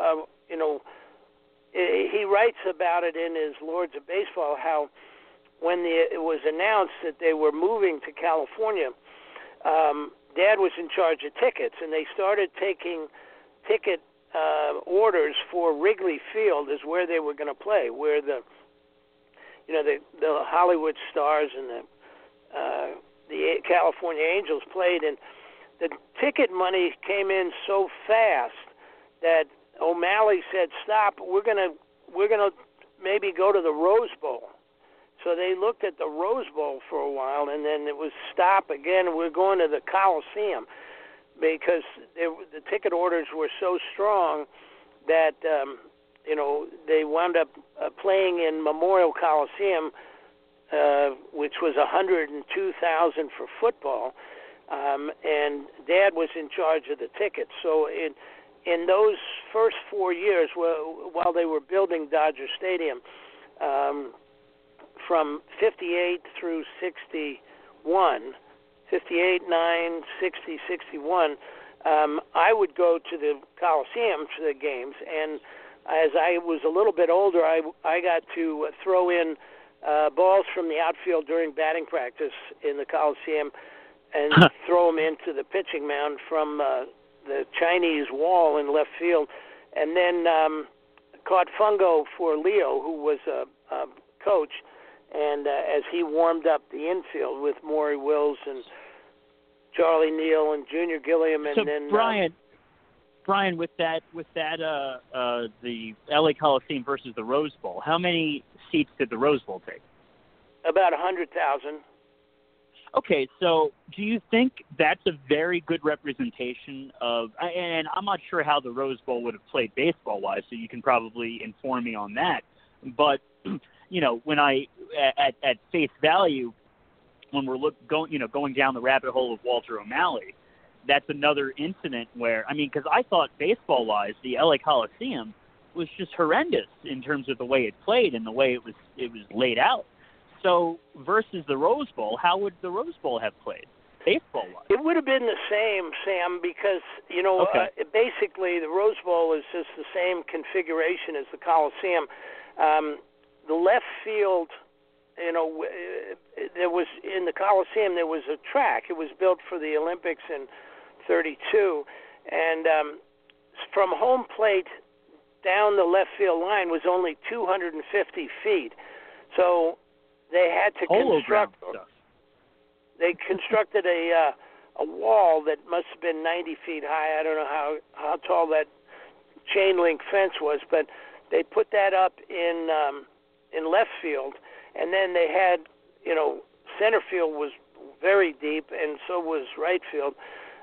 [SPEAKER 3] he writes about it in his Lords of Baseball, how when it was announced that they were moving to California, Dad was in charge of tickets, and they started taking ticket orders for Wrigley Field is where they were going to play, where the Hollywood Stars and the California Angels played, and the ticket money came in so fast that O'Malley said, "Stop! We're gonna maybe go to the Rose Bowl." So they looked at the Rose Bowl for a while, and then it was stop again. We're going to the Coliseum, because the ticket orders were so strong that they wound up playing in Memorial Coliseum, which was 102,000 for football, and Dad was in charge of the tickets. So in those first 4 years, while they were building Dodger Stadium, from 58 through 61. 58, 9, 60, 61, I would go to the Coliseum for the games, and as I was a little bit older, I got to throw in balls from the outfield during batting practice in the Coliseum and throw them into the pitching mound from the Chinese wall in left field, and then caught fungo for Leo, who was a coach, and as he warmed up the infield with Maury Wills and Charlie Neal and Junior Gilliam, and
[SPEAKER 2] so
[SPEAKER 3] then
[SPEAKER 2] Brian, with that, the LA Coliseum versus the Rose Bowl, how many seats did the Rose Bowl take?
[SPEAKER 3] About 100,000.
[SPEAKER 2] Okay, so do you think that's a very good representation of? And I'm not sure how the Rose Bowl would have played baseball-wise, so you can probably inform me on that. But when I at face value, when we're going down the rabbit hole of Walter O'Malley, that's another incident where, because I thought baseball-wise, the LA Coliseum was just horrendous in terms of the way it played and the way it was laid out. So versus the Rose Bowl, how would the Rose Bowl have played baseball-wise?
[SPEAKER 3] It would have been the same, Sam, because, basically the Rose Bowl is just the same configuration as the Coliseum. The left field, there was, in the Coliseum, there was a track. It was built for the Olympics in 32, and from home plate down the left field line was only 250 feet. So they had to construct.
[SPEAKER 2] Stuff.
[SPEAKER 3] They constructed a wall that must have been 90 feet high. I don't know how tall that chain link fence was, but they put that up in left field, and then they had, center field was very deep, and so was right field.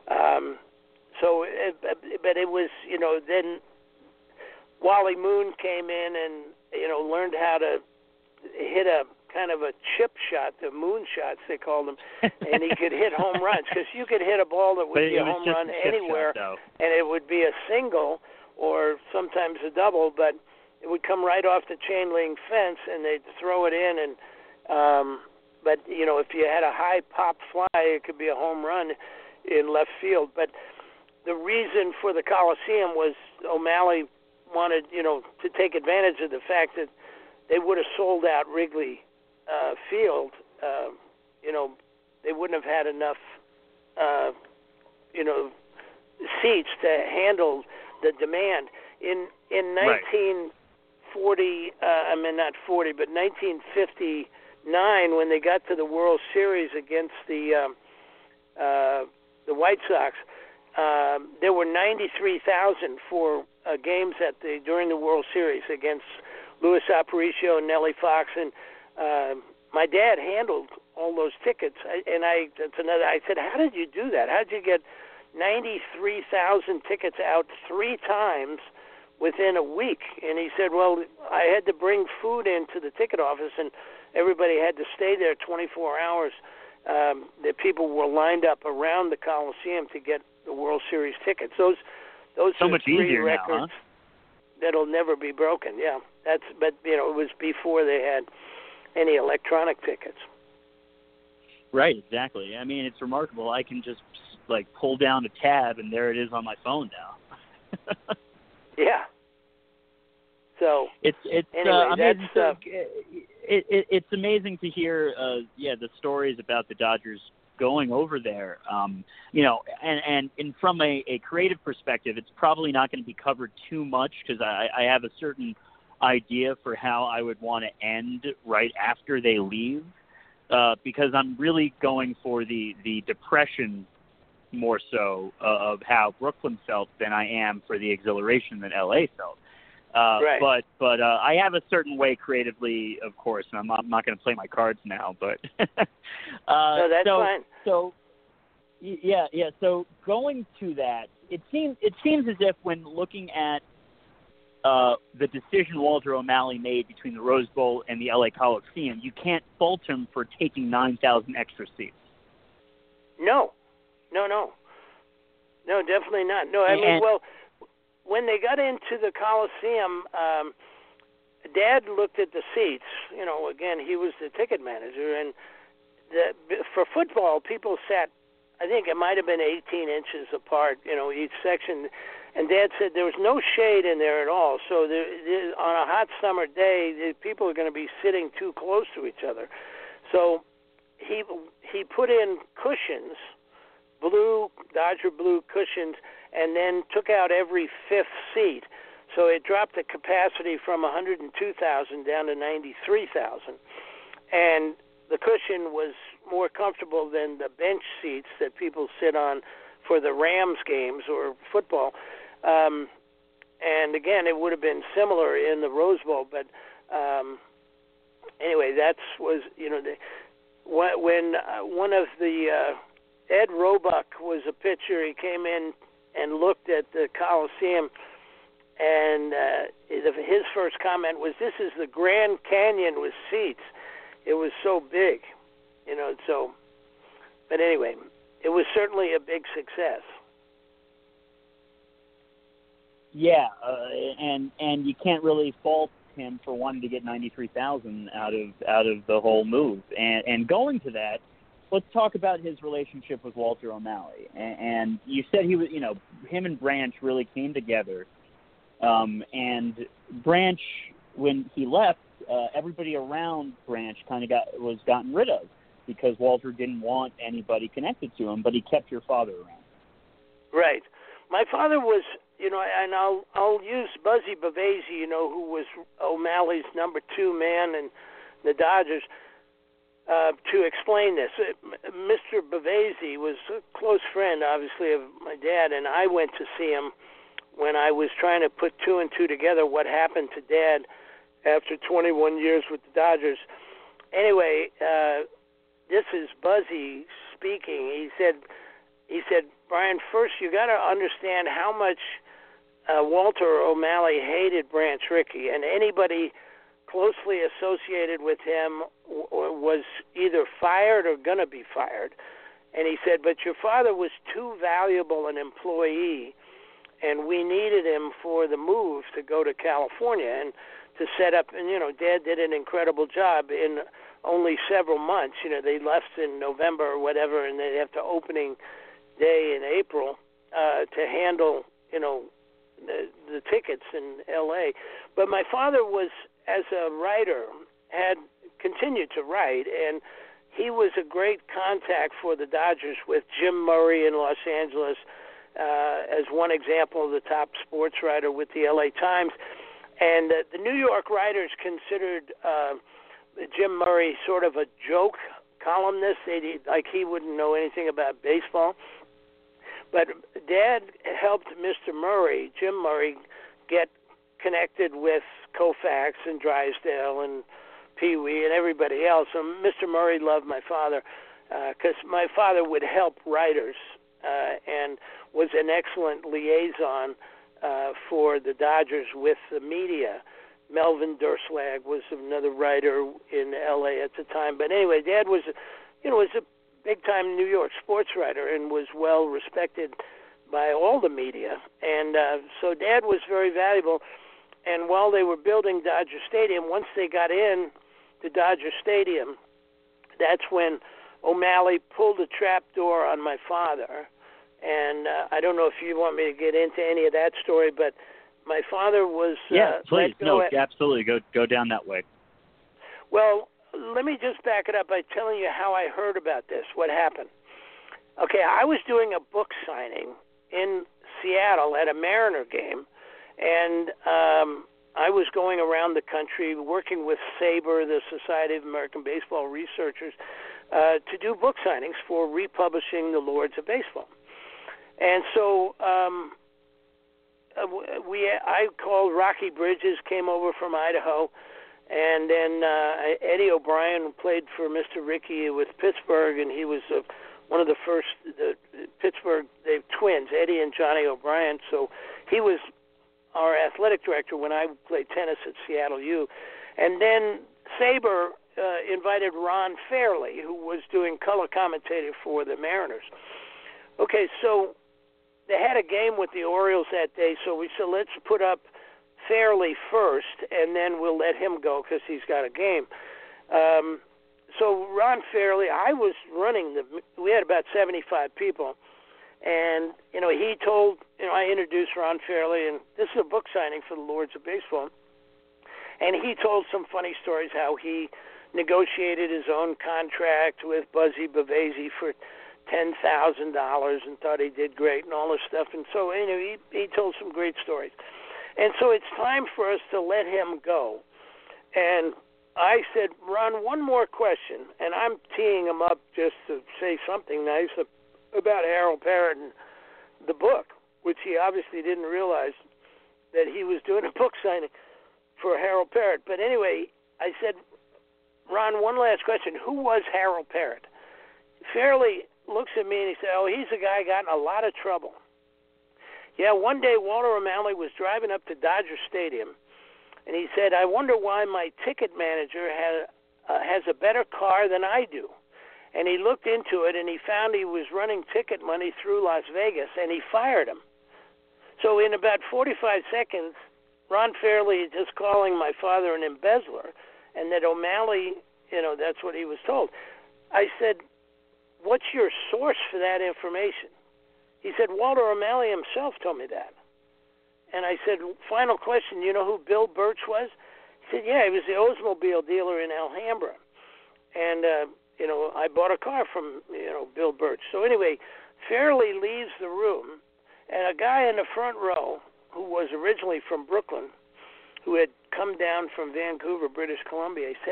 [SPEAKER 3] But it was, then Wally Moon came in and, learned how to hit a kind of a chip shot, the moon shots they called them, and he could hit home runs, because you could hit a ball that would be a home run anywhere, and it would be a single or sometimes a double, but it would come right off the chain link fence, and they'd throw it in, and but if you had a high pop fly, it could be a home run in left field. But the reason for the Coliseum was O'Malley wanted to take advantage of the fact that they would have sold out Wrigley Field. They wouldn't have had enough seats to handle the demand. In 1940, not 40, but 1959, when they got to the World Series against the White Sox, there were 93,000 for games during the World Series against Luis Aparicio and Nellie Fox, and my dad handled all those tickets. I said, how did you do that? How did you get 93,000 tickets out 3 times within a week? And he said, well, I had to bring food into the ticket office, and everybody had to stay there 24 hours. The people were lined up around the Coliseum to get the World Series tickets. Those
[SPEAKER 2] so
[SPEAKER 3] are
[SPEAKER 2] much
[SPEAKER 3] 3 records
[SPEAKER 2] now, huh?
[SPEAKER 3] that'll never be broken. Yeah, but it was before they had any electronic tickets.
[SPEAKER 2] Right, exactly. I mean, it's remarkable. I can just pull down a tab, and there it is on my phone now.
[SPEAKER 3] Yeah. So
[SPEAKER 2] it's
[SPEAKER 3] anyway,
[SPEAKER 2] amazing. It's amazing to hear the stories about the Dodgers going over there. And from a creative perspective, it's probably not going to be covered too much, because I have a certain idea for how I would want to end right after they leave, because I'm really going for the depression more so of how Brooklyn felt than I am for the exhilaration that LA felt.
[SPEAKER 3] Right.
[SPEAKER 2] But I have a certain way creatively, of course, and I'm not going to play my cards now. But
[SPEAKER 3] no, that's fine.
[SPEAKER 2] So yeah. So going to that, it seems as if when looking at the decision Walter O'Malley made between the Rose Bowl and the LA Coliseum, you can't fault him for taking 9,000 extra seats.
[SPEAKER 3] No, definitely not. No, I mean, well, when they got into the Coliseum, Dad looked at the seats. Again, he was the ticket manager, and for football, people sat, I think it might have been 18 inches apart, each section. And Dad said there was no shade in there at all. So on a hot summer day, people are going to be sitting too close to each other. So he put in cushions, Dodger blue cushions, and then took out every 5th seat. So it dropped the capacity from 102,000 down to 93,000. And the cushion was more comfortable than the bench seats that people sit on for the Rams games or football. And again, it would have been similar in the Rose Bowl, but anyway, when one of the Ed Roebuck was a pitcher. He came in and looked at the Coliseum, and his first comment was, "This is the Grand Canyon with seats." It was so big, So, but anyway, it was certainly a big success.
[SPEAKER 2] Yeah, and you can't really fault him for wanting to get 93,000 out of the whole move. And going to that, let's talk about his relationship with Walter O'Malley. And you said he was, him and Branch really came together. And Branch, when he left, everybody around Branch kind of was gotten rid of because Walter didn't want anybody connected to him, but he kept your father around.
[SPEAKER 3] Right. My father was, and I'll use Buzzy Bavasi, who was O'Malley's number 2 man in the Dodgers. to explain this. Mr. Bavesi was a close friend, obviously, of my dad, and I went to see him when I was trying to put two and two together what happened to Dad after 21 years with the Dodgers. Anyway, this is Buzzy speaking. He said, Brian, first you got to understand how much Walter O'Malley hated Branch Rickey, and anybody closely associated with him was either fired or going to be fired. And he said, but your father was too valuable an employee, and we needed him for the move to go to California and to set up. And, Dad did an incredible job in only several months. They left in November or whatever, and they'd have to opening day in April to handle, the tickets in L.A. But my father was, as a writer, had continued to write, and he was a great contact for the Dodgers with Jim Murray in Los Angeles, as one example of the top sports writer with the L.A. Times. And the New York writers considered Jim Murray sort of a joke columnist. Like he wouldn't know anything about baseball. But Dad helped Mr. Murray, Jim Murray, get connected with Koufax and Drysdale and Pee Wee and everybody else. And Mr. Murray loved my father because my father would help writers and was an excellent liaison for the Dodgers with the media. Melvin Derslag was another writer in L.A. at the time. But anyway, Dad was a big-time New York sports writer and was well respected by all the media. And so Dad was very valuable. And while they were building Dodger Stadium, once they got in to Dodger Stadium, that's when O'Malley pulled a trap door on my father. And I don't know if you want me to get into any of that story, but my father was
[SPEAKER 2] please. No, absolutely. Go down that way.
[SPEAKER 3] Well, let me just back it up by telling you how I heard about this, what happened. Okay, I was doing a book signing in Seattle at a Mariner game, and I was going around the country working with SABR, the Society of American Baseball Researchers, to do book signings for republishing the Lords of Baseball. And so I called Rocky Bridges, came over from Idaho, and then Eddie O'Brien played for Mr. Rickey with Pittsburgh, and he was one of the first Pittsburgh twins, Eddie and Johnny O'Brien. So he was our athletic director when I played tennis at Seattle U. And then SABR invited Ron Fairley, who was doing color commentating for the Mariners. Okay, so they had a game with the Orioles that day, so we said, let's put up Fairley first, and then we'll let him go because he's got a game. So Ron Fairley, I was running we had about 75 people, and, he told, I introduced Ron Fairley, and this is a book signing for the Lords of Baseball, and he told some funny stories how he negotiated his own contract with Buzzy Bavesi for $10,000 and thought he did great and all this stuff. And so, he told some great stories. And so it's time for us to let him go. And I said, Ron, one more question. And I'm teeing him up just to say something nice about Harold Parrott and the book, which he obviously didn't realize that he was doing a book signing for Harold Parrott. But anyway, I said, Ron, one last question. Who was Harold Parrott? Fairley looks at me and he said, he's a guy got in a lot of trouble. Yeah, one day Walter O'Malley was driving up to Dodger Stadium, and he said, I wonder why my ticket manager has a better car than I do. And he looked into it, and he found he was running ticket money through Las Vegas, and he fired him. So in about 45 seconds, Ron Fairley is just calling my father an embezzler, and that O'Malley, that's what he was told. I said, what's your source for that information? He said, Walter O'Malley himself told me that. And I said, final question, you know who Bill Birch was? He said, yeah, he was the Oldsmobile dealer in Alhambra. And, I bought a car from, Bill Birch. So anyway, Fairley leaves the room, and a guy in the front row who was originally from Brooklyn, who had come down from Vancouver, British Columbia, he said,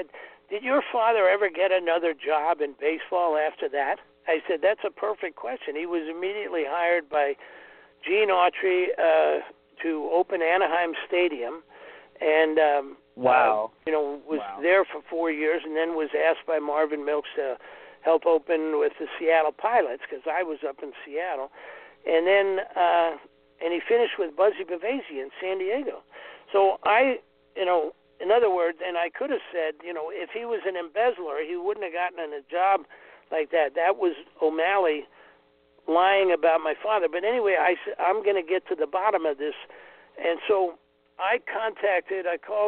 [SPEAKER 3] did your father ever get another job in baseball after that? I said, that's a perfect question. He was immediately hired by Gene Autry to open Anaheim Stadium, and
[SPEAKER 2] wow.
[SPEAKER 3] Was there for 4 years, and then was asked by Marvin Milks to help open with the Seattle Pilots, because I was up in Seattle, and then and he finished with Buzzy Bavasi in San Diego. So in other words, and I could have said, if he was an embezzler, he wouldn't have gotten a job like that. That was O'Malley lying about my father. But anyway, I'm going to get to the bottom of this. And so I called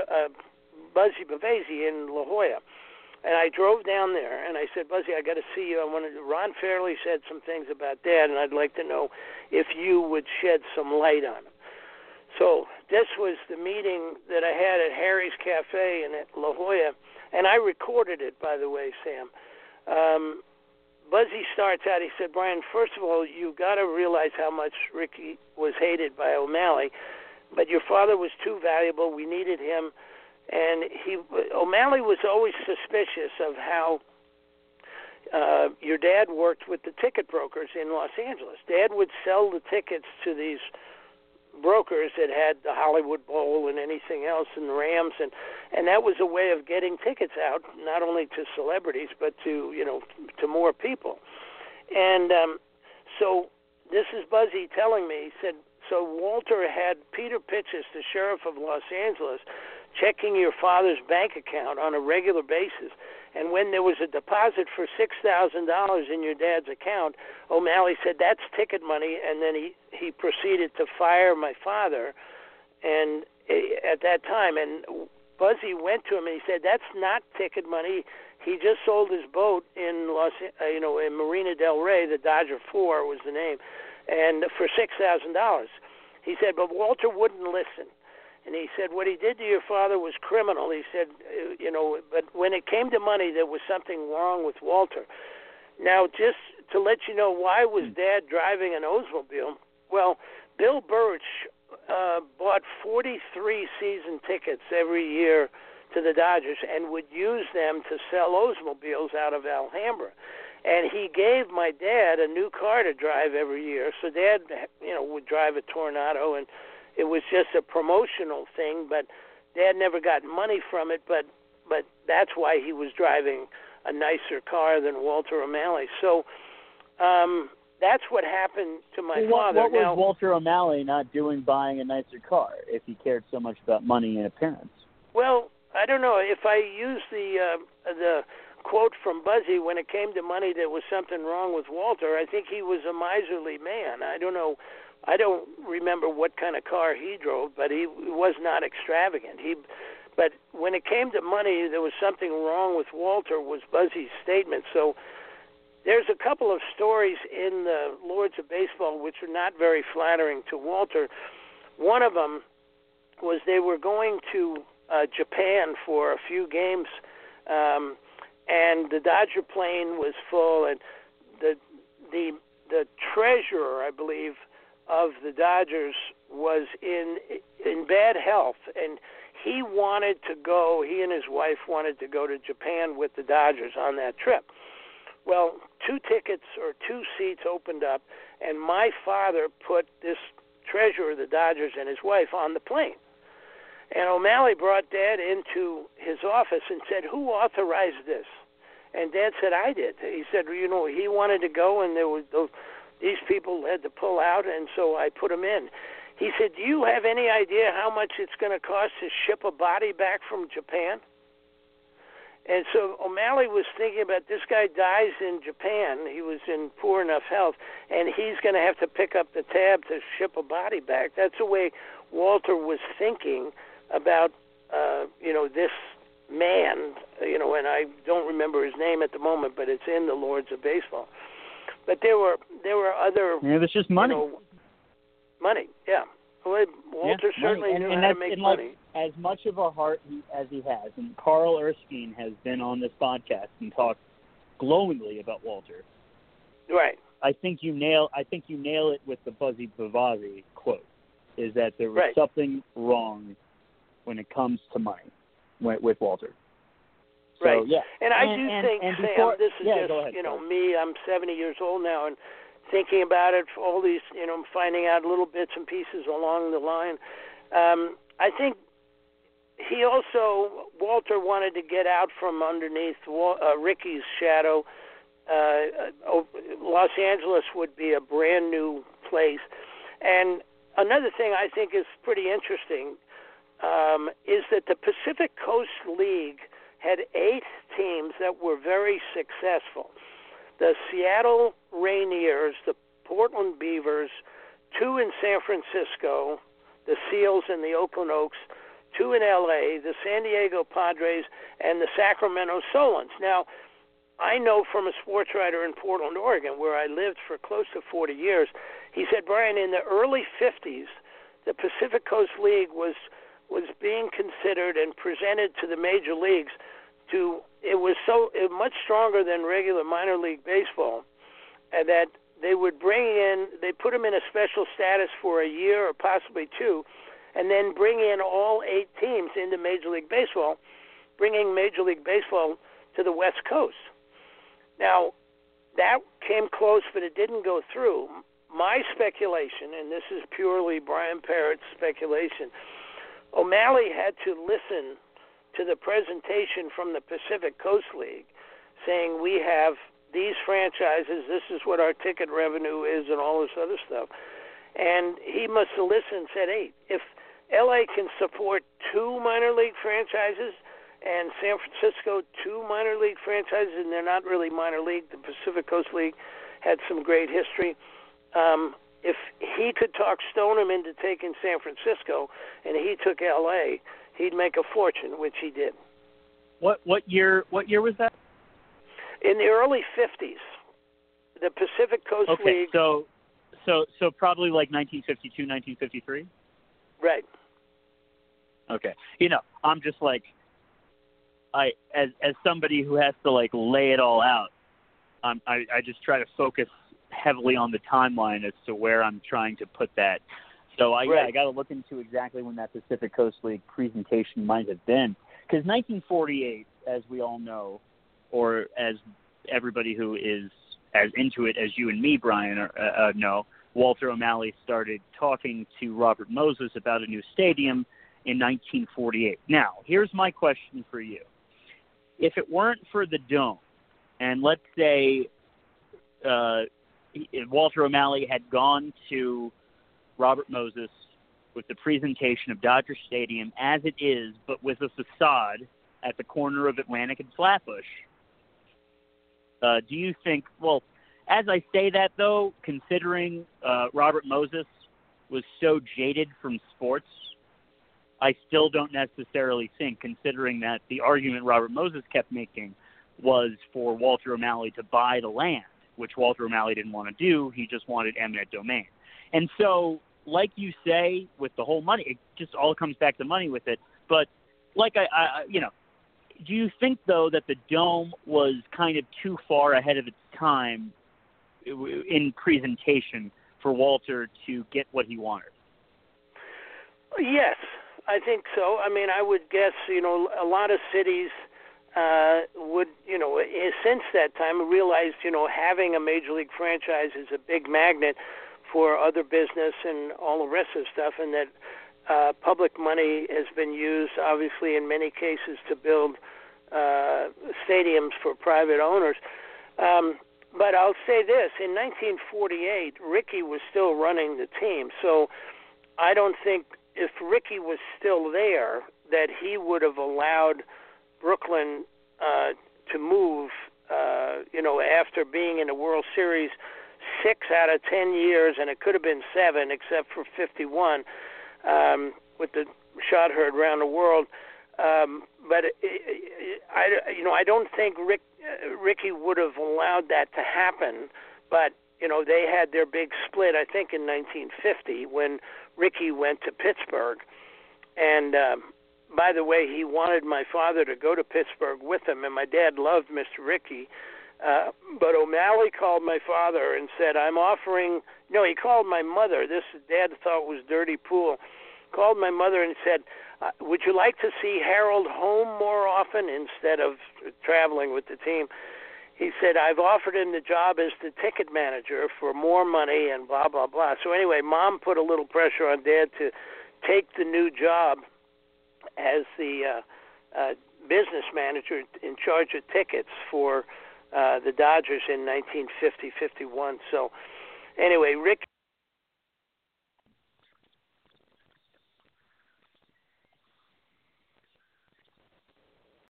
[SPEAKER 3] Buzzy Bavasi in La Jolla, and I drove down there, and I said, Buzzy, I got to see you. Ron Fairley said some things about Dad, and I'd like to know if you would shed some light on him. So this was the meeting that I had at Harry's Cafe in La Jolla, and I recorded it, by the way, Sam. Buzzy starts out, he said, Brian, first of all, you've got to realize how much Ricky was hated by O'Malley, but your father was too valuable. We needed him. And O'Malley was always suspicious of how your dad worked with the ticket brokers in Los Angeles. Dad would sell the tickets to these brokers that had the Hollywood Bowl and anything else and the Rams, and that was a way of getting tickets out, not only to celebrities but to more people. And so this is Buzzy telling me. He said, so Walter had Peter Pitches, the sheriff of Los Angeles, checking your father's bank account on a regular basis. And when there was a deposit for $6,000 in your dad's account, O'Malley said, that's ticket money. And then he proceeded to fire my father. And at that time, and Buzzy went to him and he said, that's not ticket money. He just sold his boat in in Marina del Rey, the Dodger 4 was the name, and for $6,000. He said, but Walter wouldn't listen. And he said, what he did to your father was criminal. He said, but when it came to money, there was something wrong with Walter. Now, just to let you know, why was Dad driving an Oldsmobile? Well, Bill Birch bought 43 season tickets every year to the Dodgers and would use them to sell Oldsmobiles out of Alhambra. And he gave my dad a new car to drive every year. So Dad, would drive a Tornado, and it was just a promotional thing, but Dad never got money from it, but that's why he was driving a nicer car than Walter O'Malley. So that's what happened to my father.
[SPEAKER 2] What was Walter O'Malley not doing buying a nicer car if he cared so much about money and appearance?
[SPEAKER 3] Well, I don't know. If I use the quote from Buzzy, when it came to money, there was something wrong with Walter. I think he was a miserly man. I don't know. I don't remember what kind of car he drove, but he was not extravagant. But when it came to money, there was something wrong with Walter, was Buzzy's statement. So there's a couple of stories in the Lords of Baseball which are not very flattering to Walter. One of them was they were going to Japan for a few games, and the Dodger plane was full, and the treasurer, I believe, of the Dodgers was in bad health, and he and his wife wanted to go to Japan with the Dodgers on that trip. Well, 2 tickets or 2 seats opened up, and my father put this treasurer of the Dodgers and his wife on the plane. And O'Malley brought Dad into his office and said, who authorized this? And Dad said, I did. He said, he wanted to go, and there was these people had to pull out, and so I put him in. He said, do you have any idea how much it's going to cost to ship a body back from Japan? And so O'Malley was thinking about, this guy dies in Japan. He was in poor enough health, and he's going to have to pick up the tab to ship a body back. That's the way Walter was thinking about, this man, and I don't remember his name at the moment, but it's in the Lords of Baseball. But there were other.
[SPEAKER 2] Yeah, it was just money.
[SPEAKER 3] Money, yeah. Well, Walter certainly knew how to make money.
[SPEAKER 2] As much of a heart as he has, and Carl Erskine has been on this podcast and talked glowingly about Walter.
[SPEAKER 3] Right.
[SPEAKER 2] I think you nail it with the Buzzy Bavasi quote, is that there was something wrong when it comes to money with Walter. So,
[SPEAKER 3] right.
[SPEAKER 2] Yeah.
[SPEAKER 3] And I do think,
[SPEAKER 2] before,
[SPEAKER 3] Sam, this is just,
[SPEAKER 2] go ahead,
[SPEAKER 3] me. I'm 70 years old now, and thinking about it, all these, finding out little bits and pieces along the line. I think Walter wanted to get out from underneath Ricky's shadow. Los Angeles would be a brand new place. And another thing I think is pretty interesting is that the Pacific Coast League had 8 teams that were very successful. The Seattle Rainiers, the Portland Beavers, 2 in San Francisco, the Seals and the Oakland Oaks, 2 in L.A., the San Diego Padres, and the Sacramento Solons. Now, I know from a sports writer in Portland, Oregon, where I lived for close to 40 years, he said, Brian, in the early 50s, the Pacific Coast League was being considered and presented to the major leagues it was much stronger than regular minor league baseball, and that they would they put them in a special status for a year or possibly 2, and then bring in all 8 teams into Major League Baseball, bringing Major League Baseball to the West Coast. Now, that came close, but it didn't go through. My speculation, and this is purely Brian Parrott's speculation, O'Malley had to listen to the presentation from the Pacific Coast League saying we have these franchises, this is what our ticket revenue is and all this other stuff. And he must have listened and said, hey, if L.A. can support 2 minor league franchises and San Francisco 2 minor league franchises, and they're not really minor league, the Pacific Coast League had some great history. If he could talk Stoneham into taking San Francisco and he took L.A., he'd make a fortune, which he did.
[SPEAKER 2] What year was that?
[SPEAKER 3] In the early 50s, the Pacific Coast League.
[SPEAKER 2] So probably like 1952, 1953?
[SPEAKER 3] Right.
[SPEAKER 2] Okay. I'm just like, as somebody who has to like lay it all out, I just try to focus heavily on the timeline as to where I'm trying to put that. So I got to look into exactly when that Pacific Coast League presentation might have been. Because 1948, as we all know, or as everybody who is as into it as you and me, Brian, know, Walter O'Malley started talking to Robert Moses about a new stadium in 1948. Now, here's my question for you. If it weren't for the Dome, and let's say Walter O'Malley had gone to Robert Moses with the presentation of Dodger Stadium as it is, but with a facade at the corner of Atlantic and Flatbush, do you think, well, as I say that, though, considering Robert Moses was so jaded from sports, I still don't necessarily think, considering that the argument Robert Moses kept making was for Walter O'Malley to buy the land, which Walter O'Malley didn't want to do. He just wanted eminent domain. And so, like you say, with the whole money, it just all comes back to money with it. But like do you think, though, that the Dome was kind of too far ahead of its time in presentation for Walter to get what he wanted?
[SPEAKER 3] Yes, I think so. I mean, I would guess, a lot of cities would, since that time realized, having a major league franchise is a big magnet for other business and all the rest of the stuff, and that public money has been used, obviously, in many cases to build stadiums for private owners. But I'll say this, in 1948, Rickey was still running the team, so I don't think if Rickey was still there that he would have allowed Brooklyn to move, after being in the World Series 6 out of 10 years, and it could have been 7 except for 51 with the shot heard around the world. But I don't think Rickey would have allowed that to happen. But they had their big split, I think, in 1950 when Rickey went to Pittsburgh. And by the way, he wanted my father to go to Pittsburgh with him, and my dad loved Mr. Rickey. But O'Malley called my father and said, he called my mother. This Dad thought was dirty pool. Called my mother and said, would you like to see Harold home more often instead of traveling with the team? He said, I've offered him the job as the ticket manager for more money and blah, blah, blah. So anyway, Mom put a little pressure on Dad to take the new job as the business manager in charge of tickets for the Dodgers in 1950-51. So anyway, Rick